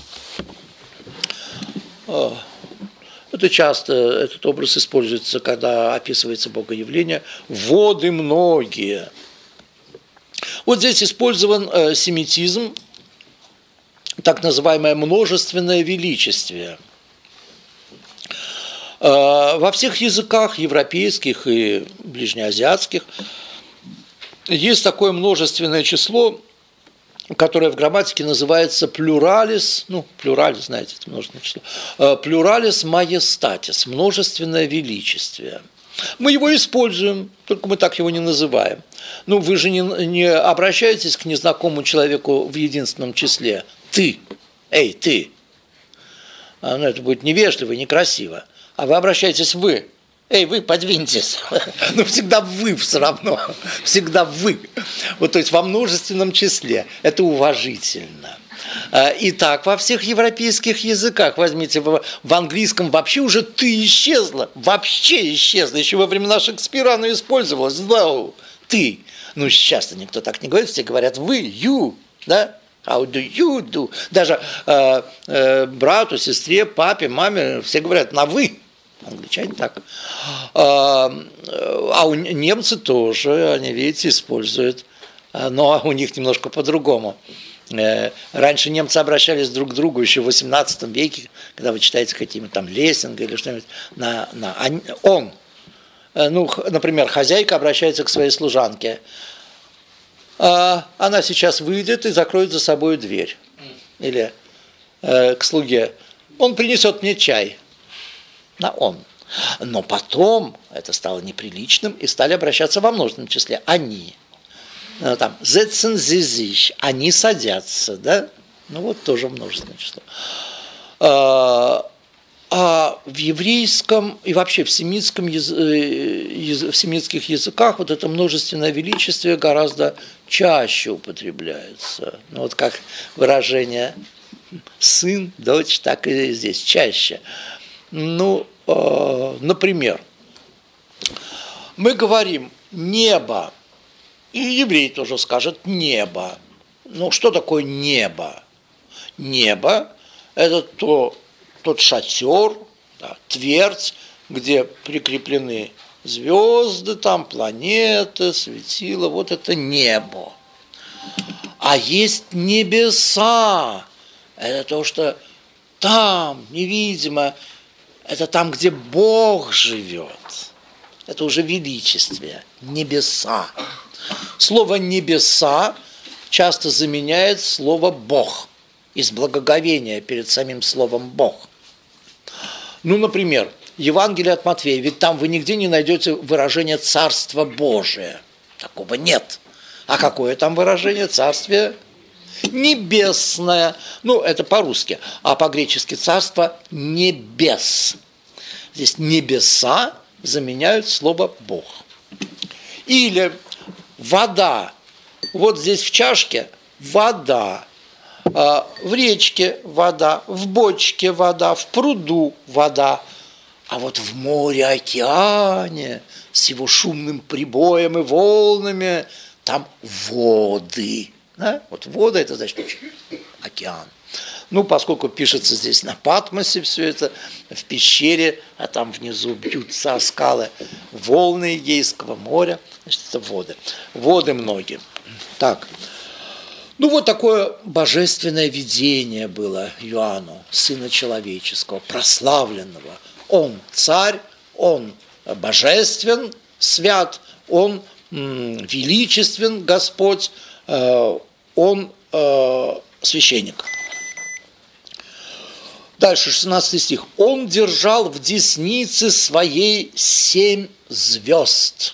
Это часто, этот образ используется, когда описывается богоявление. Воды многие. Вот здесь использован э, семитизм, так называемое множественное величествие. Во всех языках, европейских и ближнеазиатских, есть такое множественное число, которое в грамматике называется плюралис, ну, плюралис, знаете, это множественное число, плюралис маестатис, множественное величествие. Мы его используем, только мы так его не называем. Ну, вы же не, не обращаетесь к незнакомому человеку в единственном числе. Ты, эй, ты. А, ну, это будет невежливо и некрасиво. А вы обращаетесь вы. Эй, вы, подвиньтесь. Ну, всегда вы все равно. Всегда вы. Вот, то есть во множественном числе. Это уважительно. И так во всех европейских языках. Возьмите, в английском вообще уже ты исчезла. Вообще исчезла. Еще во времена Шекспира оно использовалось. No, ты. Ну, сейчас-то никто так не говорит. Все говорят вы, you. Да? How do you do? Даже э, э, брату, сестре, папе, маме все говорят на вы. Англичане так. А, а у немцы тоже, они, видите, используют. Но у них немножко по-другому. Раньше немцы обращались друг к другу еще в восемнадцатом веке, когда вы читаете какие-нибудь там Лессинга или что-нибудь, на, на он. Ну, например, хозяйка обращается к своей служанке. Она сейчас выйдет и закроет за собой дверь. Или э, к слуге. Он принесет мне чай. На он. Но потом это стало неприличным и стали обращаться во множественном числе. Они. Ну, там, setzen sie sich. Они садятся, да? Ну вот тоже множественное число. А, а в еврейском и вообще в семитском яз... в семитских языках вот это множественное величие гораздо чаще употребляется. Ну вот как выражение сын, дочь, так и здесь чаще. Ну, э, например, мы говорим небо, и еврей тоже скажет небо. Ну, что такое небо? Небо – это то, тот шатер, да, твердь, где прикреплены звезды, там планеты, светила, вот это небо. А есть небеса, это то, что там, невидимо, это там, где Бог живет. Это уже величествие, небеса. Слово «небеса» часто заменяет слово «Бог». из благоговения перед самим словом «Бог». Ну, например, Евангелие от Матфея, ведь там вы нигде не найдете выражение «Царство Божие». Такого нет. А какое там выражение? Царствие небесное. Ну, это по-русски. А по-гречески «царство небес». Здесь «небеса» заменяют слово «Бог». Или вода. Вот здесь в чашке вода. В речке вода, в бочке вода, в пруду вода. А вот в море, океане, с его шумным прибоем и волнами, там воды. Да? Вот вода – это значит океан. Ну, поскольку пишется здесь на Патмосе все это, в пещере, а там внизу бьются о скалы волны Эгейского моря, значит, это воды. Воды многие. Так. Ну, вот такое божественное видение было Иоанну, Сына Человеческого, прославленного. Он царь, он божествен, свят, он м, величествен, Господь, э, он э, священник. Дальше, шестнадцатый стих. «Он держал в деснице своей семь звезд».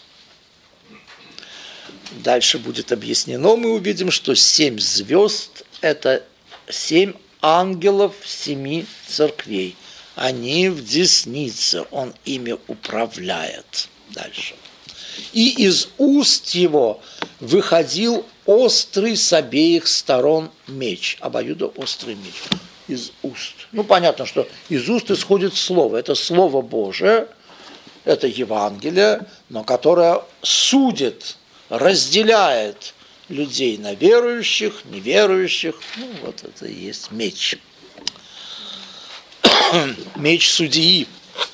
Дальше будет объяснено, мы увидим, что семь звезд – это семь ангелов семи церквей. Они в деснице, он ими управляет. Дальше. «И из уст его выходил острый с обеих сторон меч». Обоюдоострый меч. Из уст. Ну, понятно, что из уст исходит слово. Это Слово Божие, это Евангелие, но которое судит, разделяет людей на верующих, неверующих. Ну, вот это и есть меч. Меч судьи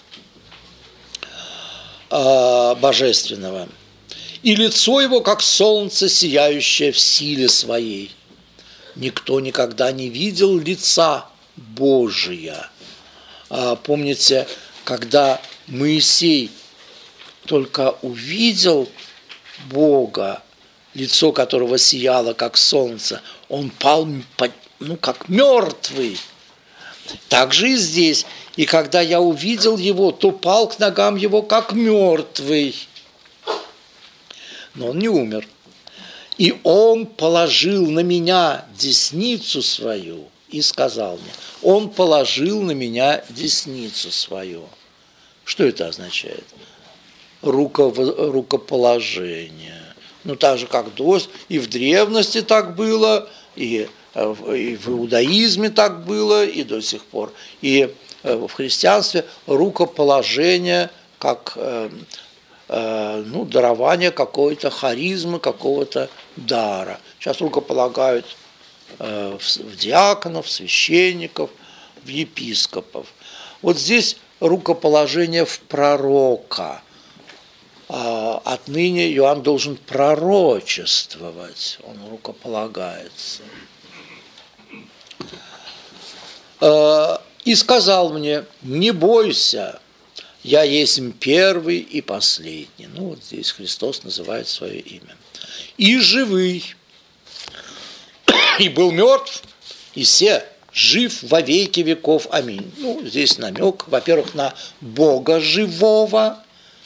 э, божественного. «И лицо его, как солнце, сияющее в силе своей. Никто никогда не видел лица Божия». А, помните, когда Моисей только увидел Бога, лицо которого сияло, как солнце, он пал, ну, как мертвый. Так же и здесь. «И когда я увидел его, то пал к ногам его, как мертвый». Но он не умер. «И он положил на меня десницу свою и сказал мне». Он положил на меня десницу свою. Что это означает? Рукоположение. Ну, так же, как до, и в древности так было, и, и в иудаизме так было, и до сих пор. И в христианстве рукоположение как э, э, ну, дарование какой-то харизмы, какого-то дара. Сейчас рукополагают э, в, в диаконов, в священников, в епископов. Вот здесь рукоположение в пророка. Отныне Иоанн должен пророчествовать, он рукополагается. «И сказал мне, не бойся, я есть первый и последний». Ну, вот здесь Христос называет свое имя. «И живый, и был мертв, и се жив во веки веков. Аминь». Ну, здесь намек, во-первых, на Бога живого.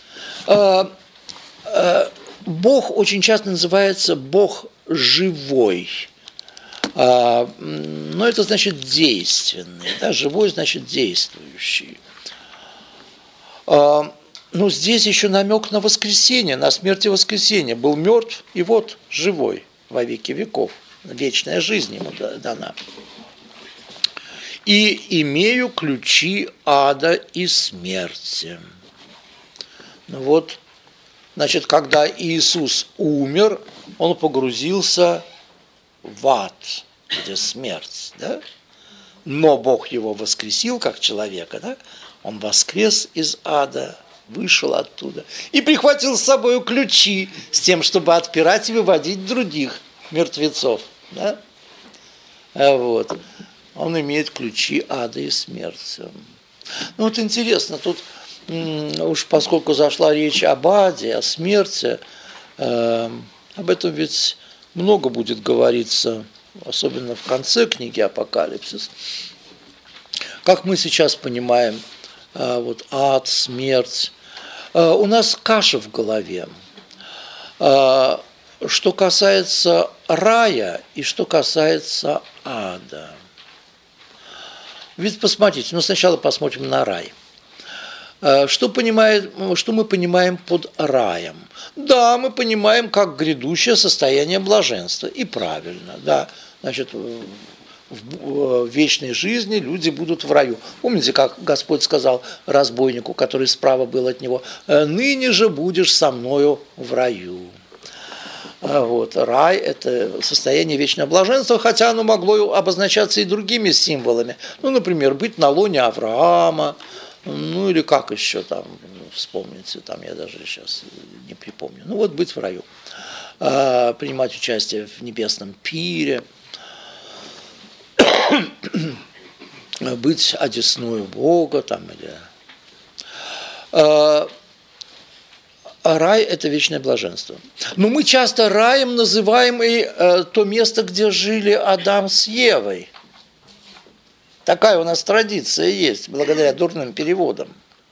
Бог очень часто называется Бог живой, но это значит действенный, да? Живой значит действующий. Но здесь еще намек на воскресение, на смерть и воскресение. Был мертв и вот живой во веки веков, вечная жизнь ему дана. «И имею ключи ада и смерти». Ну вот, значит, когда Иисус умер, он погрузился в ад, где смерть, да? Но Бог его воскресил как человека, да? Он воскрес из ада, вышел оттуда и прихватил с собой ключи с тем, чтобы отпирать и выводить других мертвецов, да? Вот. Он имеет ключи ада и смерти. Ну вот интересно, тут уж поскольку зашла речь об аде, о смерти, э, об этом ведь много будет говориться особенно в конце книги «Апокалипсис», как мы сейчас понимаем, вот ад, смерть, у нас каша в голове. Что касается рая и что касается ада. Ведь посмотрите, ну сначала посмотрим на рай. Что, понимает, что мы понимаем под раем? Да, мы понимаем как грядущее состояние блаженства. И правильно, да. Значит, в вечной жизни люди будут в раю. Помните, как Господь сказал разбойнику, который справа был от него: «Ныне же будешь со мною в раю». Вот. Рай – это состояние вечного блаженства, хотя оно могло обозначаться и другими символами. Ну, например, быть на лоне Авраама, ну или как еще там, вспомните, там я даже сейчас не припомню. Ну вот быть в раю, принимать участие в небесном пире, быть одесную Бога там или... Рай – это вечное блаженство. Но мы часто раем называем и э, то место, где жили Адам с Евой. Такая у нас традиция есть, благодаря дурным переводам.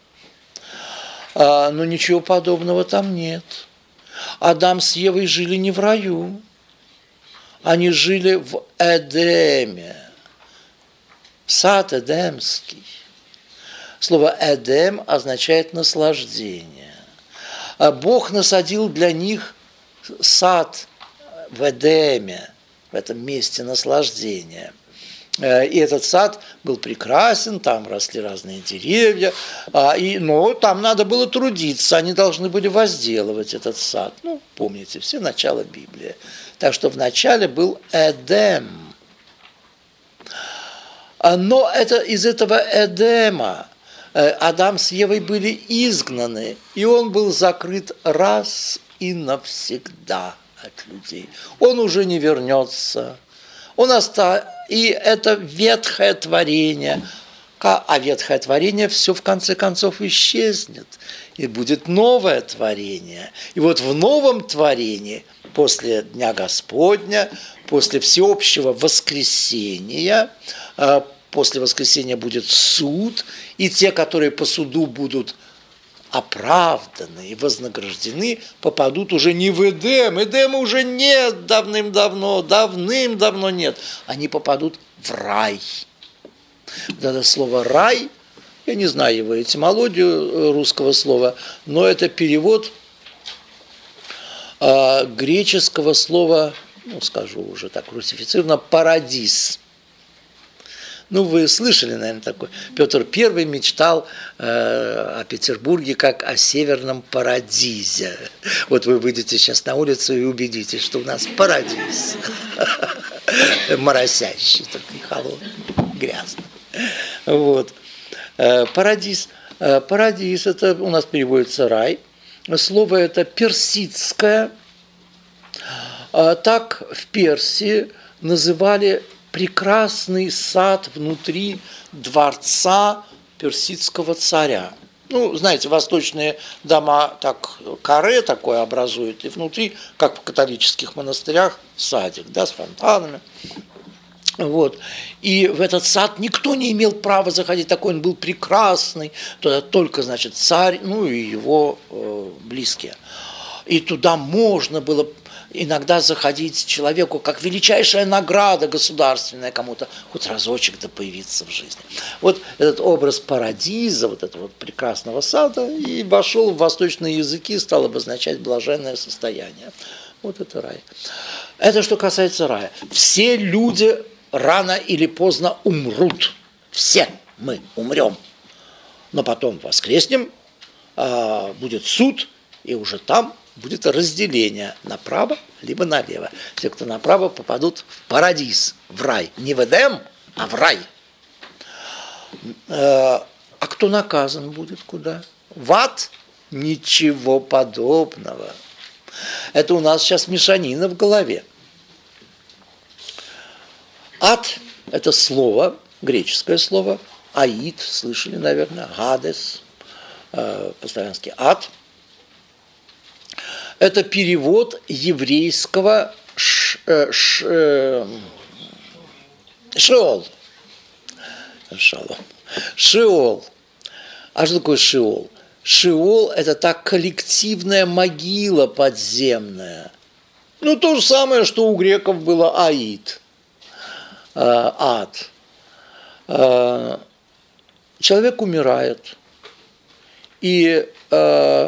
А, но ничего подобного там нет. Адам с Евой жили не в раю. Они жили в Эдеме. Сад Эдемский. Слово «Эдем» означает «наслаждение». Бог насадил для них сад в Эдеме, в этом месте наслаждения. И этот сад был прекрасен, там росли разные деревья, и, но там надо было трудиться, они должны были возделывать этот сад. Ну, помните, все начало Библии. Так что вначале был Эдем. Но это, из этого Эдема Адам с Евой были изгнаны, и он был закрыт раз и навсегда от людей. Он уже не вернется. Он оста... И это ветхое творение, а ветхое творение все в конце концов исчезнет, и будет новое творение. И вот в новом творении, после Дня Господня, после всеобщего воскресения, после воскресения будет суд, и те, которые по суду будут оправданы и вознаграждены, попадут уже не в Эдем. Эдема уже нет давным-давно, давным-давно нет. Они попадут в рай. Вот это слово «рай», я не знаю его этимологию русского слова, но это перевод э, греческого слова, ну, скажу уже так русифицированно, «парадис». Ну, вы слышали, наверное, такое. Петр Первый мечтал э, о Петербурге как о северном парадизе. Вот вы выйдете сейчас на улицу и убедитесь, что у нас парадиз. Моросящий, только и холодный, грязный. Вот. Парадиз. Парадиз, это у нас переводится рай. Слово это персидское. Так в Персии называли прекрасный сад внутри дворца персидского царя. Ну, знаете, восточные дома так каре такое образуют, и внутри, как в католических монастырях, садик, да, с фонтанами. Вот. И в этот сад никто не имел права заходить, такой он был прекрасный, туда только, значит, царь, ну и его э, близкие. И туда можно было иногда заходить человеку как величайшая награда государственная кому-то, хоть разочек да появиться в жизни. Вот этот образ парадиза, вот этого вот прекрасного сада, и вошел в восточные языки, стал обозначать блаженное состояние. Вот это рай. Это что касается рая. Все люди рано или поздно умрут. Все мы умрем. Но потом воскреснем, будет суд, и уже там будет разделение направо либо налево. Те, кто направо, попадут в парадиз, в рай. Не в Эдем, а в рай. А кто наказан будет куда? В ад? Ничего подобного. Это у нас сейчас мешанина в голове. Ад – это слово, греческое слово, аид, слышали, наверное, гадес, по-славянски ад. Это перевод еврейского ш, ш, Шеол. Шалом. Шеол. А что такое Шеол? Шеол – это так коллективная могила подземная. Ну, то же самое, что у греков было Аид, э, ад. Э, человек умирает, и э,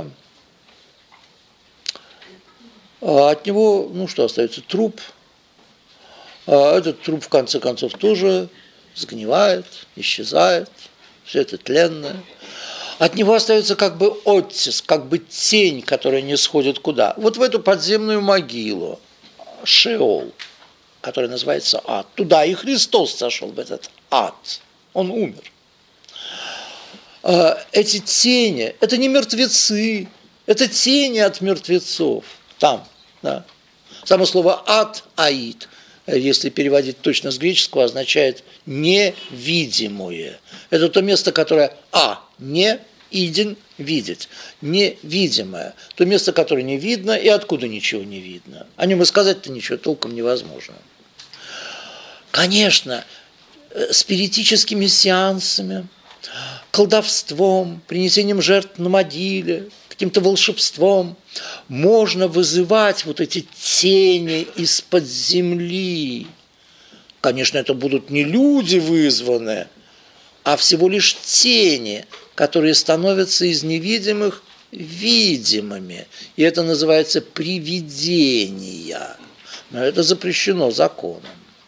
от него, ну что остается, труп. А этот труп, в конце концов, тоже сгнивает, исчезает, все это тленное. От него остается как бы оттиск, как бы тень, которая не сходит куда. Вот в эту подземную могилу, Шеол, которая называется ад. Туда и Христос сошел, в этот ад. Он умер. Эти тени, это не мертвецы, это тени от мертвецов. Там, да. Само слово ад, аид, если переводить точно с греческого, означает невидимое. Это то место, которое а, не, иден, видеть, невидимое. То место, которое не видно и откуда ничего не видно. О нем и сказать-то ничего толком невозможно. Конечно, спиритическими сеансами, колдовством, принесением жертв на могиле, каким-то волшебством можно вызывать вот эти тени из-под земли. Конечно, это будут не люди вызванные, а всего лишь тени, которые становятся из невидимых видимыми. И это называется привидения. Но это запрещено законом.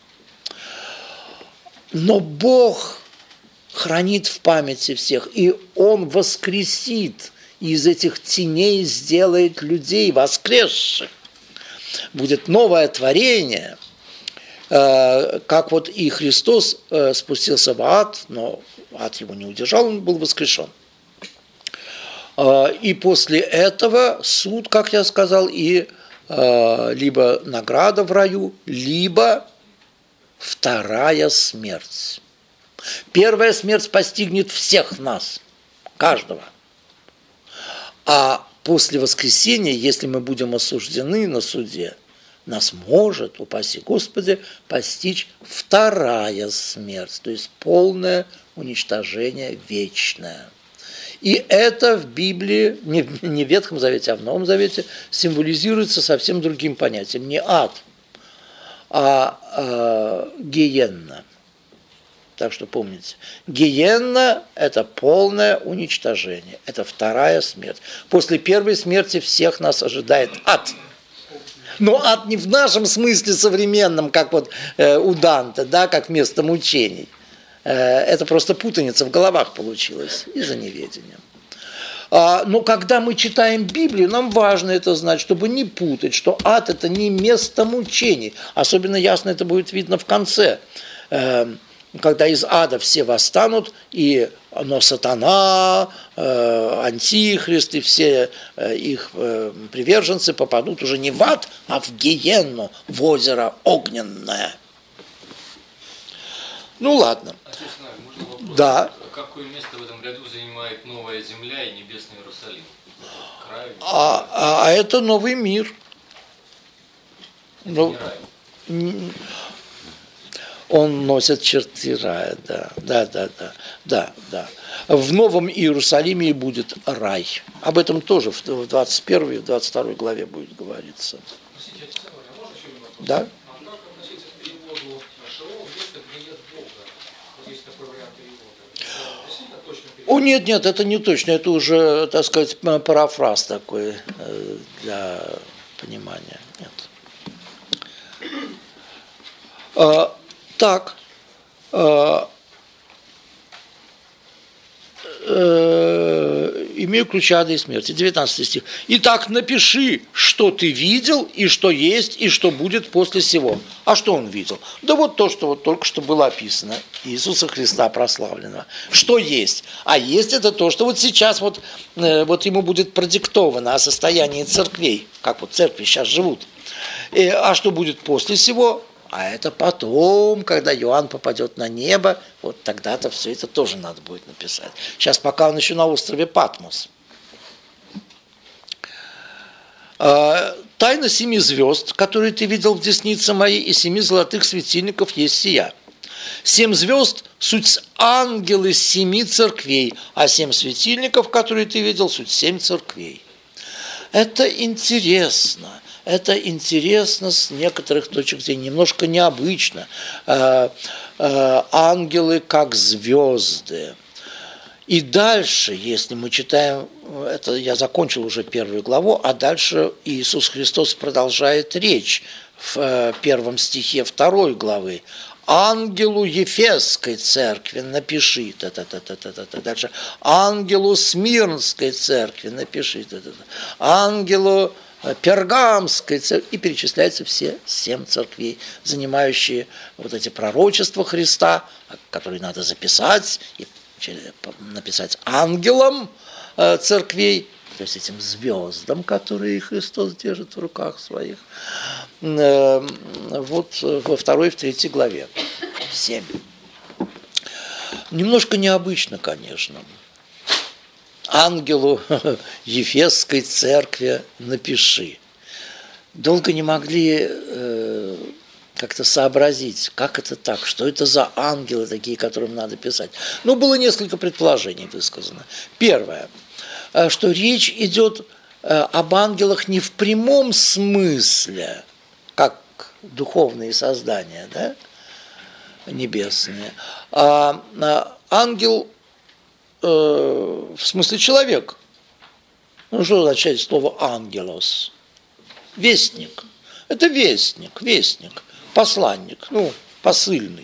Но Бог хранит в памяти всех, и Он воскресит, и из этих теней сделает людей воскресших. Будет новое творение, как вот и Христос спустился в ад, но ад его не удержал, он был воскрешен. И после этого суд, как я сказал, и либо награда в раю, либо вторая смерть. Первая смерть постигнет всех нас, каждого. А после воскресения, если мы будем осуждены на суде, нас может, упаси Господи, постичь вторая смерть, то есть полное уничтожение вечное. И это в Библии, не в Ветхом Завете, а в Новом Завете, символизируется совсем другим понятием. Не ад, а, а гиенна. Так что помните, гиенна – это полное уничтожение, это вторая смерть. После первой смерти всех нас ожидает ад. Но ад не в нашем смысле современном, как вот э, у Данте, да, как место мучений. Э, это просто путаница в головах получилась из-за неведения. А, но когда мы читаем Библию, нам важно это знать, чтобы не путать, что ад – это не место мучений. Особенно ясно это будет видно в конце. Э, когда из ада все восстанут, и, но сатана, э, антихрист и все э, их э, приверженцы попадут уже не в ад, а в гиенну, в озеро огненное. Ну ладно. Да. Какое место в этом ряду занимает новая земля и небесный Иерусалим? Край, а, а, а это новый мир. Это ну, не рай. Он носит черты рая, да, да, да, да, да, да. В Новом Иерусалиме будет рай. Об этом тоже в двадцать первой и в двадцать второй главе будет говориться. Да? О, нет, нет, это не точно, это уже, так сказать, парафраз такой для понимания. Нет. Так, э, э, имею ключи ада и смерти. девятнадцатый стих. Итак, напиши, что ты видел, и что есть, и что будет после сего. А что он видел? Да вот то, что вот только что было описано. Иисуса Христа прославленного. Что есть? А есть это то, что вот сейчас вот, э, вот ему будет продиктовано о состоянии церквей, как вот церкви сейчас живут. И, а что будет после сего? А это потом, когда Иоанн попадет на небо, вот тогда-то все это тоже надо будет написать. Сейчас пока он еще на острове Патмос. Тайна семи звезд, которые ты видел в деснице моей, и семи золотых светильников есть сия. Семь звезд – суть ангелы семи церквей, а семь светильников, которые ты видел, суть семь церквей. Это интересно. Это интересно с некоторых точек зрения, немножко необычно. Ангелы как звезды. И дальше, если мы читаем, это я закончил уже первую главу, а дальше Иисус Христос продолжает речь в первом стихе второй главы. Ангелу Ефесской церкви напиши, та -та -та -та -та -та -та. Дальше ангелу Смирнской церкви напиши, та -та -та. Ангелу Пергамской церкви, и перечисляются все семь церквей, занимающие вот эти пророчества Христа, которые надо записать и написать ангелам церквей, то есть этим звездам, которые Христос держит в руках своих, вот во второй и в третьей главе. Семь. Немножко необычно, конечно. Ангелу Ефесской церкви напиши. Долго не могли э, как-то сообразить, как это так, что это за ангелы такие, которым надо писать. Ну, было несколько предположений высказано. Первое, что речь идет об ангелах не в прямом смысле, как духовные создания, да, небесные, а ангел в смысле человек. Ну, что означает слово «ангелос»? Вестник. Это вестник, вестник, посланник, ну, посыльный.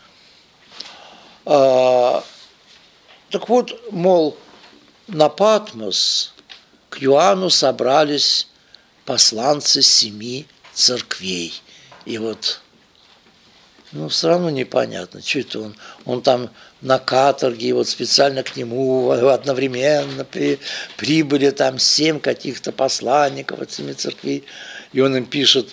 А, так вот, мол, на Патмос к Иоанну собрались посланцы семи церквей. И вот, ну, все равно непонятно, что это он. Он там на каторге, и вот специально к нему одновременно при, прибыли там семь каких-то посланников от семи церквей, и он им пишет: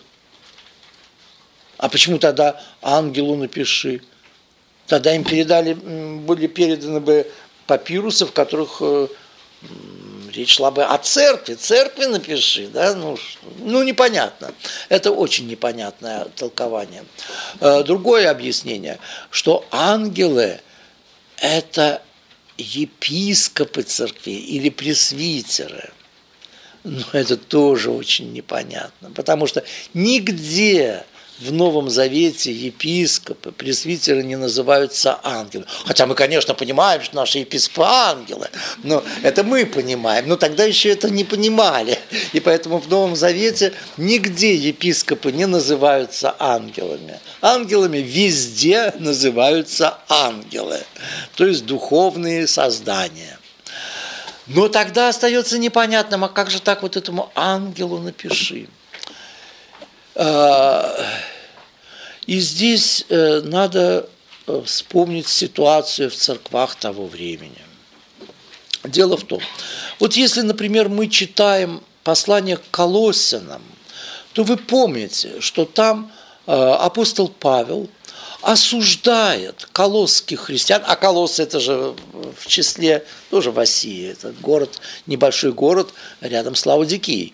а почему тогда ангелу напиши? Тогда им передали, были переданы бы папирусы, в которых речь шла бы о церкви. Церкви напиши, да? Ну, ну, непонятно. Это очень непонятное толкование. Другое объяснение, что ангелы – это епископы церкви или пресвитеры. Но это тоже очень непонятно, потому что нигде в Новом Завете епископы, пресвитеры не называются ангелами. Хотя мы, конечно, понимаем, что наши епископы ангелы, но это мы понимаем, но тогда еще это не понимали. И поэтому в Новом Завете нигде епископы не называются ангелами. Ангелами везде называются ангелы, то есть духовные создания. Но тогда остается непонятным, а как же так вот этому ангелу напиши? И здесь надо вспомнить ситуацию в церквах того времени. Дело в том, вот если, например, мы читаем послание к Колоссянам, то вы помните, что там апостол Павел осуждает колосских христиан, а Колосс это же в числе тоже в Асии, это город, небольшой город рядом с Лаодикией.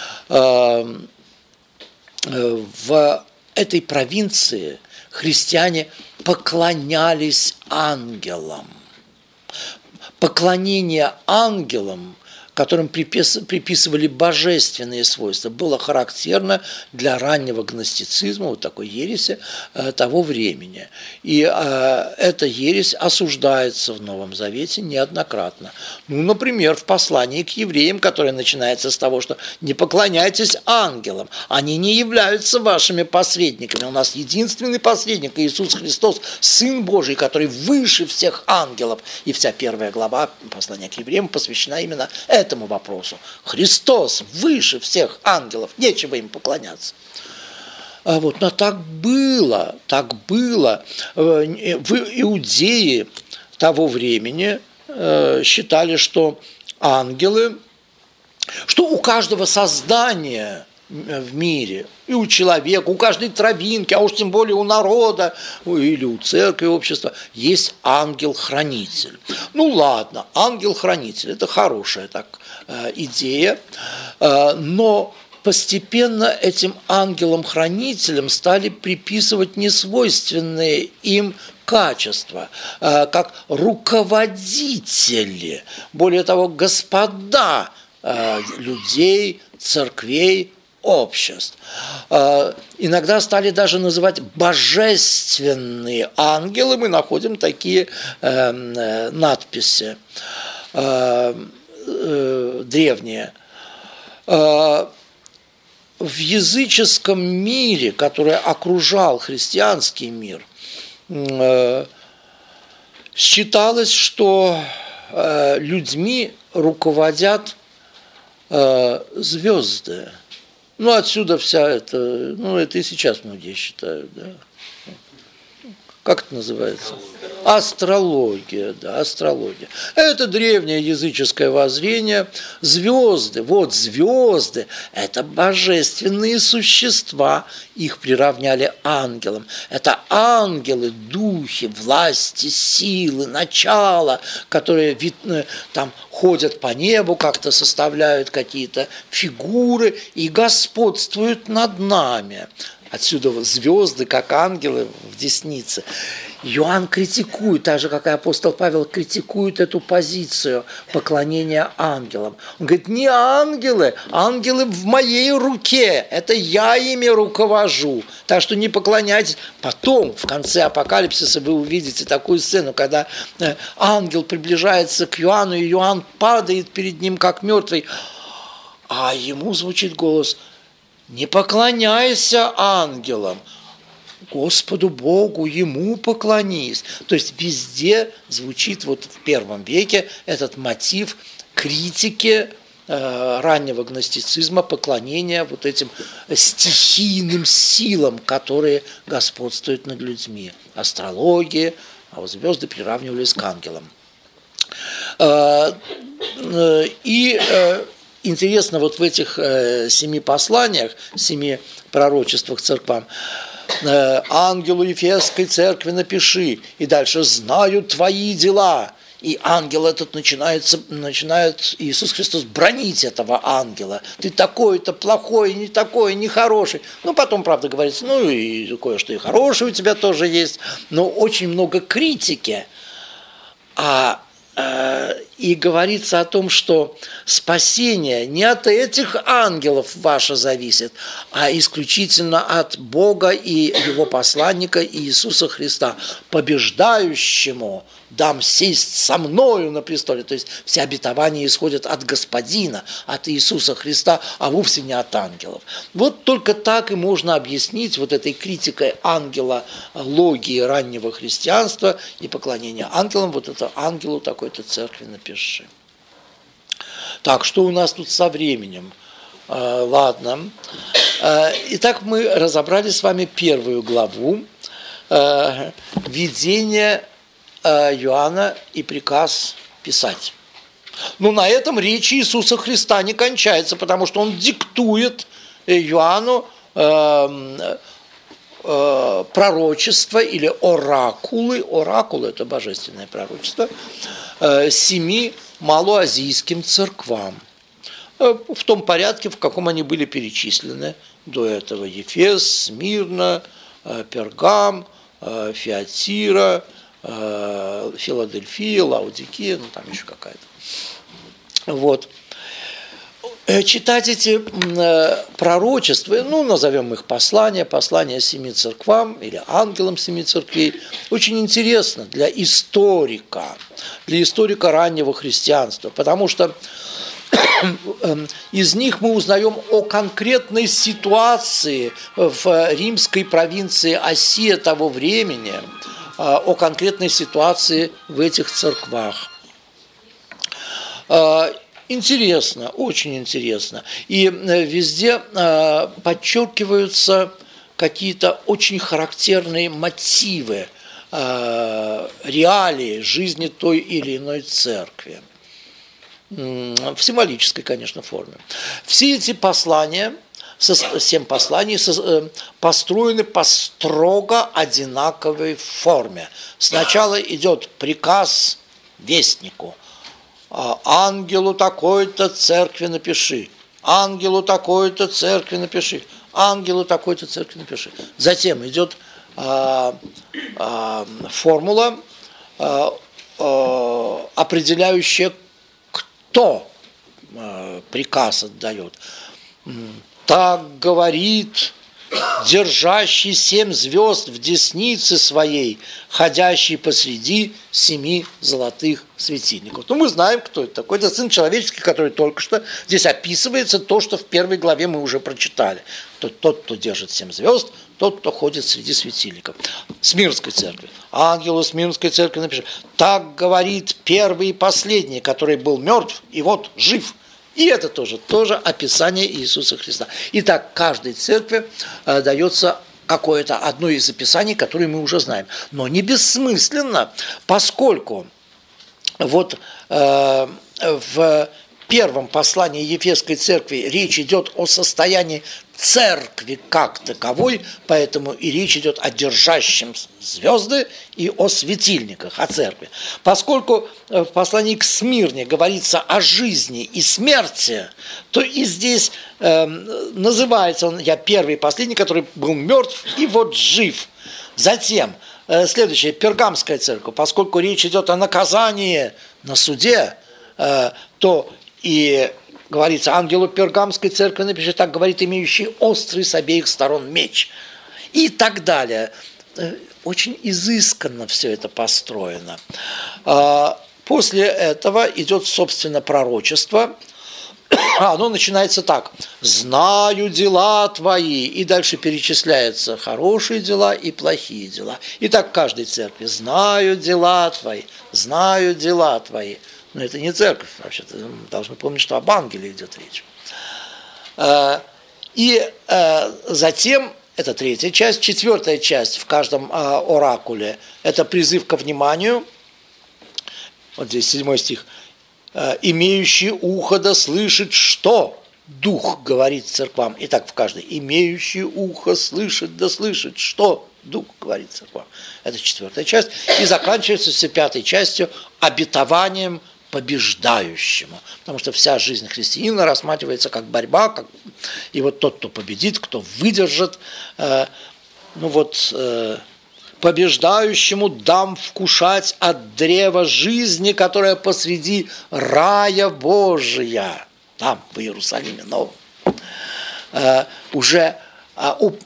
В этой провинции христиане поклонялись ангелам. Поклонение ангелам, которым приписывали божественные свойства, было характерно для раннего гностицизма, вот такой ереси того времени. И эта ересь осуждается в Новом Завете неоднократно. Ну, например, в послании к евреям, которое начинается с того, что «не поклоняйтесь ангелам, они не являются вашими посредниками». У нас единственный посредник Иисус Христос, Сын Божий, который выше всех ангелов. И вся первая глава послания к евреям посвящена именно этому. этому вопросу. Христос выше всех ангелов, нечего им поклоняться. А вот, но так было, так было. В Иудее того времени считали, что ангелы, что у каждого создания в мире, и у человека, у каждой травинки, а уж тем более у народа, или у церкви, общества, есть ангел-хранитель. Ну ладно, ангел-хранитель, это хорошая так идея, но постепенно этим ангелам-хранителям стали приписывать несвойственные им качества, как руководители, более того, господа людей, церквей, обществ. Иногда стали даже называть божественные ангелы. Мы находим такие надписи древние. В языческом мире, который окружал христианский мир, считалось, что людьми руководят звезды. Ну, отсюда вся эта, ну, это и сейчас многие считают, да. Как это называется? Астрология, да, астрология. Это древнее языческое воззрение. Звезды, вот звезды, это божественные существа, их приравняли ангелам. Это ангелы, духи, власти, силы, начала, которые там ходят по небу, как-то составляют какие-то фигуры и господствуют над нами. Отсюда звезды, как ангелы в деснице. Иоанн критикует, так же, как и апостол Павел, критикует эту позицию поклонения ангелам. Он говорит, не ангелы, ангелы в моей руке, это я ими руковожу. Так что не поклоняйтесь. Потом, в конце апокалипсиса, вы увидите такую сцену, когда ангел приближается к Иоанну, и Иоанн падает перед ним, как мертвый, а ему звучит голос: не поклоняйся ангелам, Господу Богу, Ему поклонись. То есть везде звучит вот в первом веке этот мотив критики э, раннего гностицизма, поклонения вот этим стихийным силам, которые господствуют над людьми. Астрология, а вот звезды приравнивались к ангелам. Э, э, и э, интересно, вот в этих э, семи посланиях, семи пророчествах церквам, ангелу Ефесской церкви напиши, и дальше знаю твои дела. И ангел этот начинается, начинает Иисус Христос бранить этого ангела. Ты такой-то плохой, не такой, не хороший. Ну, потом, правда, говорится, ну, и кое-что и хорошее у тебя тоже есть, но очень много критики. А И говорится о том, что спасение не от этих ангелов ваше зависит, а исключительно от Бога и Его посланника Иисуса Христа. Побеждающему дам сесть со мною на престоле. То есть все обетования исходят от Господина, от Иисуса Христа, а вовсе не от ангелов. Вот только так и можно объяснить вот этой критикой ангелологии раннего христианства и поклонения ангелам, вот это ангелу такой-то церкви напиши. Так, что у нас тут со временем? А, ладно. А, итак, мы разобрали с вами первую главу а, «Видение Иоанна и приказ писать». Но на этом речь Иисуса Христа не кончается, потому что Он диктует Иоанну э, э, пророчество или оракулы, оракулы – это божественное пророчество, э, семи малоазийским церквам, э, в том порядке, в каком они были перечислены до этого: Ефес, Смирна, э, Пергам, э, Фиатира, Филадельфия, Лаодикия, ну там еще какая-то. Вот. Читать эти пророчества, ну, назовем их послания, послания семи церквам или ангелам семи церквей, очень интересно для историка, для историка раннего христианства, потому что из них мы узнаем о конкретной ситуации в римской провинции Асия того времени, о конкретной ситуации в этих церквах. Интересно, очень интересно. И везде подчеркиваются какие-то очень характерные мотивы, реалии жизни той или иной церкви. В символической, конечно, форме. Все эти послания, семь посланий, построены по строго одинаковой форме. Сначала идет приказ вестнику: ангелу такой-то церкви напиши, ангелу такой-то церкви напиши, ангелу такой-то церкви напиши. Затем идет э, э, формула, э, э, определяющая, кто э, приказ отдает. Так говорит держащий семь звезд в деснице своей, ходящий посреди семи золотых светильников. Ну, мы знаем, кто это такой. Это Сын Человеческий, который только что здесь описывается то, что в первой главе мы уже прочитали. Тот, тот кто держит семь звезд, тот, кто ходит среди светильников. Смирнской церкви. Ангелу Смирнской церкви напишет: так говорит первый и последний, который был мертв и вот жив. И это тоже, тоже описание Иисуса Христа. Итак, каждой церкви э, дается какое-то одно из описаний, которые мы уже знаем. Но не бессмысленно, поскольку вот э, в первом послании Ефесской церкви речь идет о состоянии церкви как таковой, поэтому и речь идет о держащем звезды и о светильниках, о церкви. Поскольку в послании к Смирне говорится о жизни и смерти, то и здесь э, называется он, я первый и последний, который был мертв и вот жив. Затем, э, следующее, Пергамская церковь, поскольку речь идет о наказании на суде, э, то и говорится: ангелу Пергамской церкви напиши, так говорит имеющий острый с обеих сторон меч. И так далее. Очень изысканно все это построено. После этого идет, собственно, пророчество. Оно начинается так: «Знаю дела твои», и дальше перечисляются хорошие дела и плохие дела. И так в каждой церкви: «Знаю дела твои, знаю дела твои». Но это не церковь, вообще-то мы должны помнить, что об ангеле идет речь. И затем, это третья часть, четвертая часть в каждом оракуле, это призыв ко вниманию. Вот здесь седьмой стих. «Имеющий ухо да слышит, что Дух говорит церквам». Итак, в каждой: «Имеющий ухо слышит да слышит, что Дух говорит церквам». Это четвертая часть. И заканчивается все пятой частью обетованием побеждающему. Потому что вся жизнь христианина рассматривается как борьба, как... и вот тот, кто победит, кто выдержит, э, ну вот, э, побеждающему дам вкушать от древа жизни, которое посреди рая Божия, там, в Иерусалиме Новом. Э, уже э,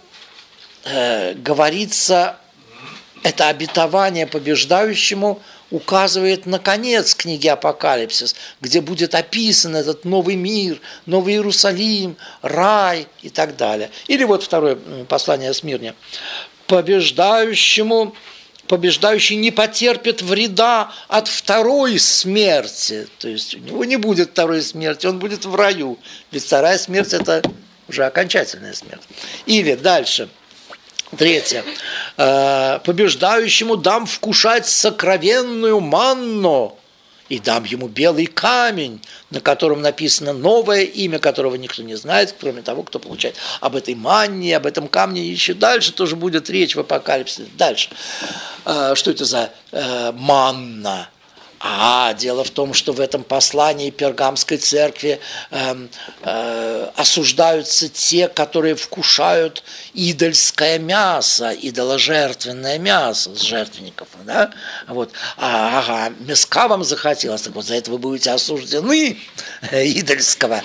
э, говорится, это обетование побеждающему указывает на конец книги «Апокалипсис», где будет описан этот новый мир, новый Иерусалим, рай и так далее. Или вот второе послание о Смирне. Побеждающему, побеждающий не потерпит вреда от второй смерти. То есть у него не будет второй смерти, он будет в раю. Ведь вторая смерть – это уже окончательная смерть. Или дальше. Третье. Побеждающему дам вкушать сокровенную манну и дам ему белый камень, на котором написано новое имя, которого никто не знает, кроме того, кто получает. Об этой манне, об этом камне еще дальше тоже будет речь в Апокалипсисе. Дальше. Что это за манна? А дело в том, что в этом послании Пергамской церкви э, э, осуждаются те, которые вкушают идольское мясо, идоложертвенное мясо с жертвенников. Да? Вот. А, ага, мяска вам захотелось, так вот за это вы будете осуждены, идольского.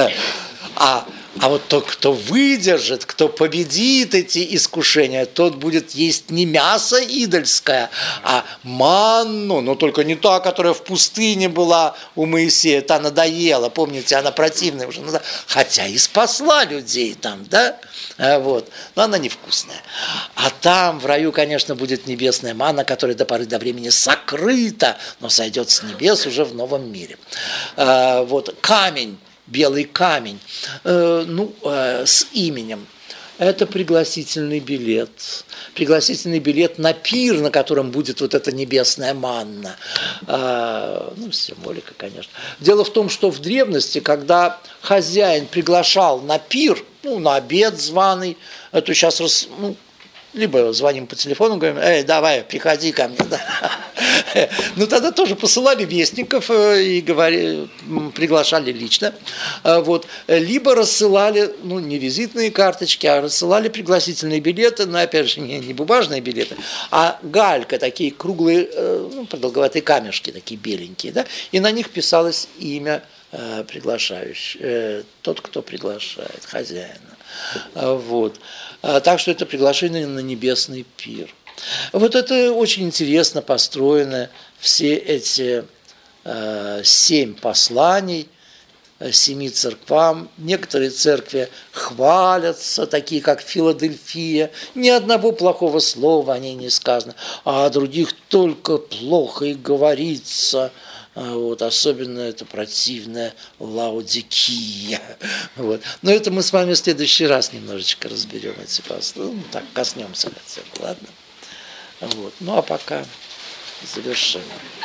А А вот тот, кто выдержит, кто победит эти искушения, тот будет есть не мясо идольское, а манну, но только не та, которая в пустыне была у Моисея, та надоела, помните, она противная уже, хотя и спасла людей там, да, вот, но она невкусная. А там в раю, конечно, будет небесная манна, которая до поры до времени сокрыта, но сойдет с небес уже в новом мире. Вот, камень. Белый камень, э, ну, э, с именем. Это пригласительный билет. Пригласительный билет на пир, на котором будет вот эта небесная манна. Э, ну, символика, конечно. Дело в том, что в древности, когда хозяин приглашал на пир, ну, на обед званый, это сейчас, ну, либо звоним по телефону, говорим: эй, давай, приходи ко мне. Ну, тогда тоже посылали вестников и говорили, приглашали лично. Вот. Либо рассылали, ну, не визитные карточки, а рассылали пригласительные билеты, но, опять же, не, не бумажные билеты, а галька, такие круглые, ну, продолговатые камешки, такие беленькие, да, и на них писалось имя приглашающий, тот, кто приглашает, хозяина. Вот. Так что это приглашение на небесный пир. Вот это очень интересно построено, все эти э, семь посланий семи церквам. Некоторые церкви хвалятся, такие как Филадельфия, ни одного плохого слова о ней не сказано, а о других только плохо и говорится. Вот, особенно это противная Лаодикия. Вот. Но это мы с вами в следующий раз немножечко разберем эти послания. Ну, так, коснемся хотя бы, ладно? Вот. Ну, а пока завершим.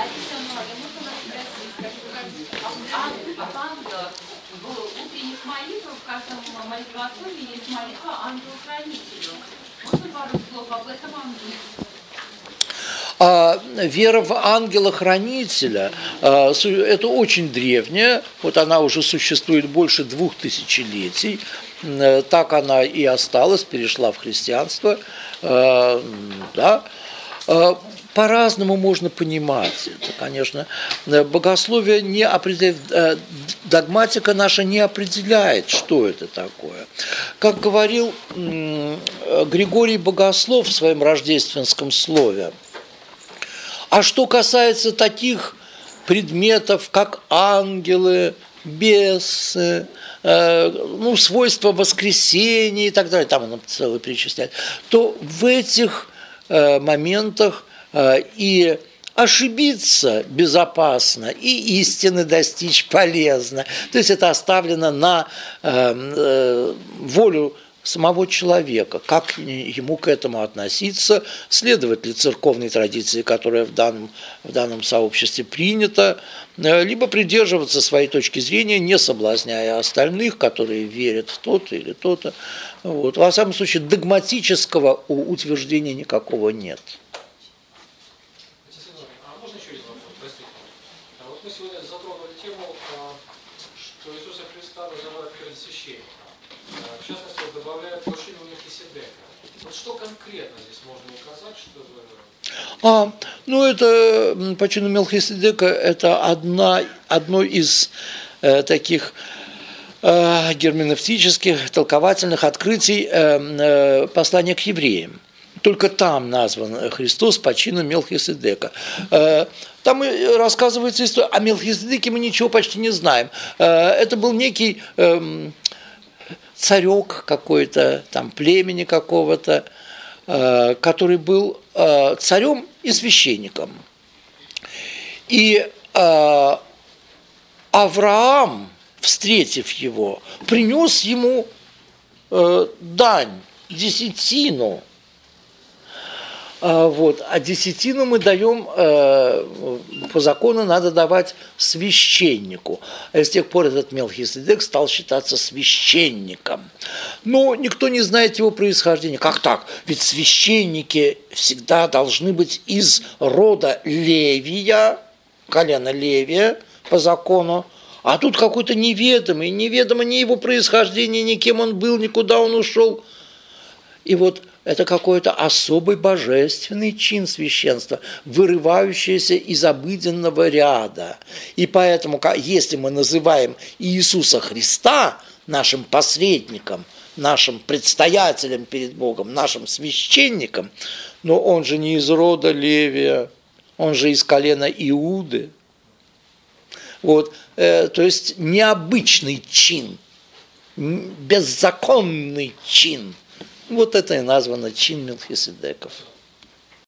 А вера в ангела-хранителя, это очень древняя, вот она уже существует больше двух тысячелетий, так она и осталась, перешла в христианство, да. По-разному можно понимать это, конечно. Богословие не определяет, догматика наша не определяет, что это такое. Как говорил Григорий Богослов в своем рождественском слове, а что касается таких предметов, как ангелы, бесы, э, ну, свойства воскресения и так далее, там он целый перечисляет, то в этих э, моментах э, и ошибиться безопасно, и истины достичь полезно. То есть это оставлено на э, э, волю самого человека, как ему к этому относиться, следовать ли церковной традиции, которая в данном, в данном сообществе принята, либо придерживаться своей точки зрения, не соблазняя остальных, которые верят в то-то или то-то. Вот. Во всяком случае, догматического утверждения никакого нет. А можно еще один вопрос? Простите. А вот мы сегодня затронули тему, что Иисуса Христа называют первосвященником. В частности, добавляют машину Мелхиседека. Вот что конкретно здесь можно указать, чтобы... А, ну это по чину Мелхиседека это одна, одно из э, таких э, герменевтических, толковательных открытий э, э, послания к евреям. Только там назван Христос по чину Мелхиседека. Э, там и рассказывается история. О Мелхиседеке мы ничего почти не знаем. Э, это был некий... Э, царек какой-то, там, племени какого-то, э, который был э, царем и священником. И э, Авраам, встретив его, принес ему э, дань, десятину. Вот. А десятину мы даем, по закону надо давать священнику. А с тех пор этот Мелхиседек стал считаться священником. Но никто не знает его происхождения. Как так? Ведь священники всегда должны быть из рода Левия, колена Левия по закону. А тут какой-то неведомый, неведомо ни его происхождение, ни кем он был, ни куда он ушел. И вот это какой-то особый божественный чин священства, вырывающийся из обыденного ряда. И поэтому, если мы называем Иисуса Христа нашим посредником, нашим предстоятелем перед Богом, нашим священником, но он же не из рода Левия, он же из колена Иуды. Вот, э, то есть необычный чин, беззаконный чин. Вот это и названо чин Мелхиседеков.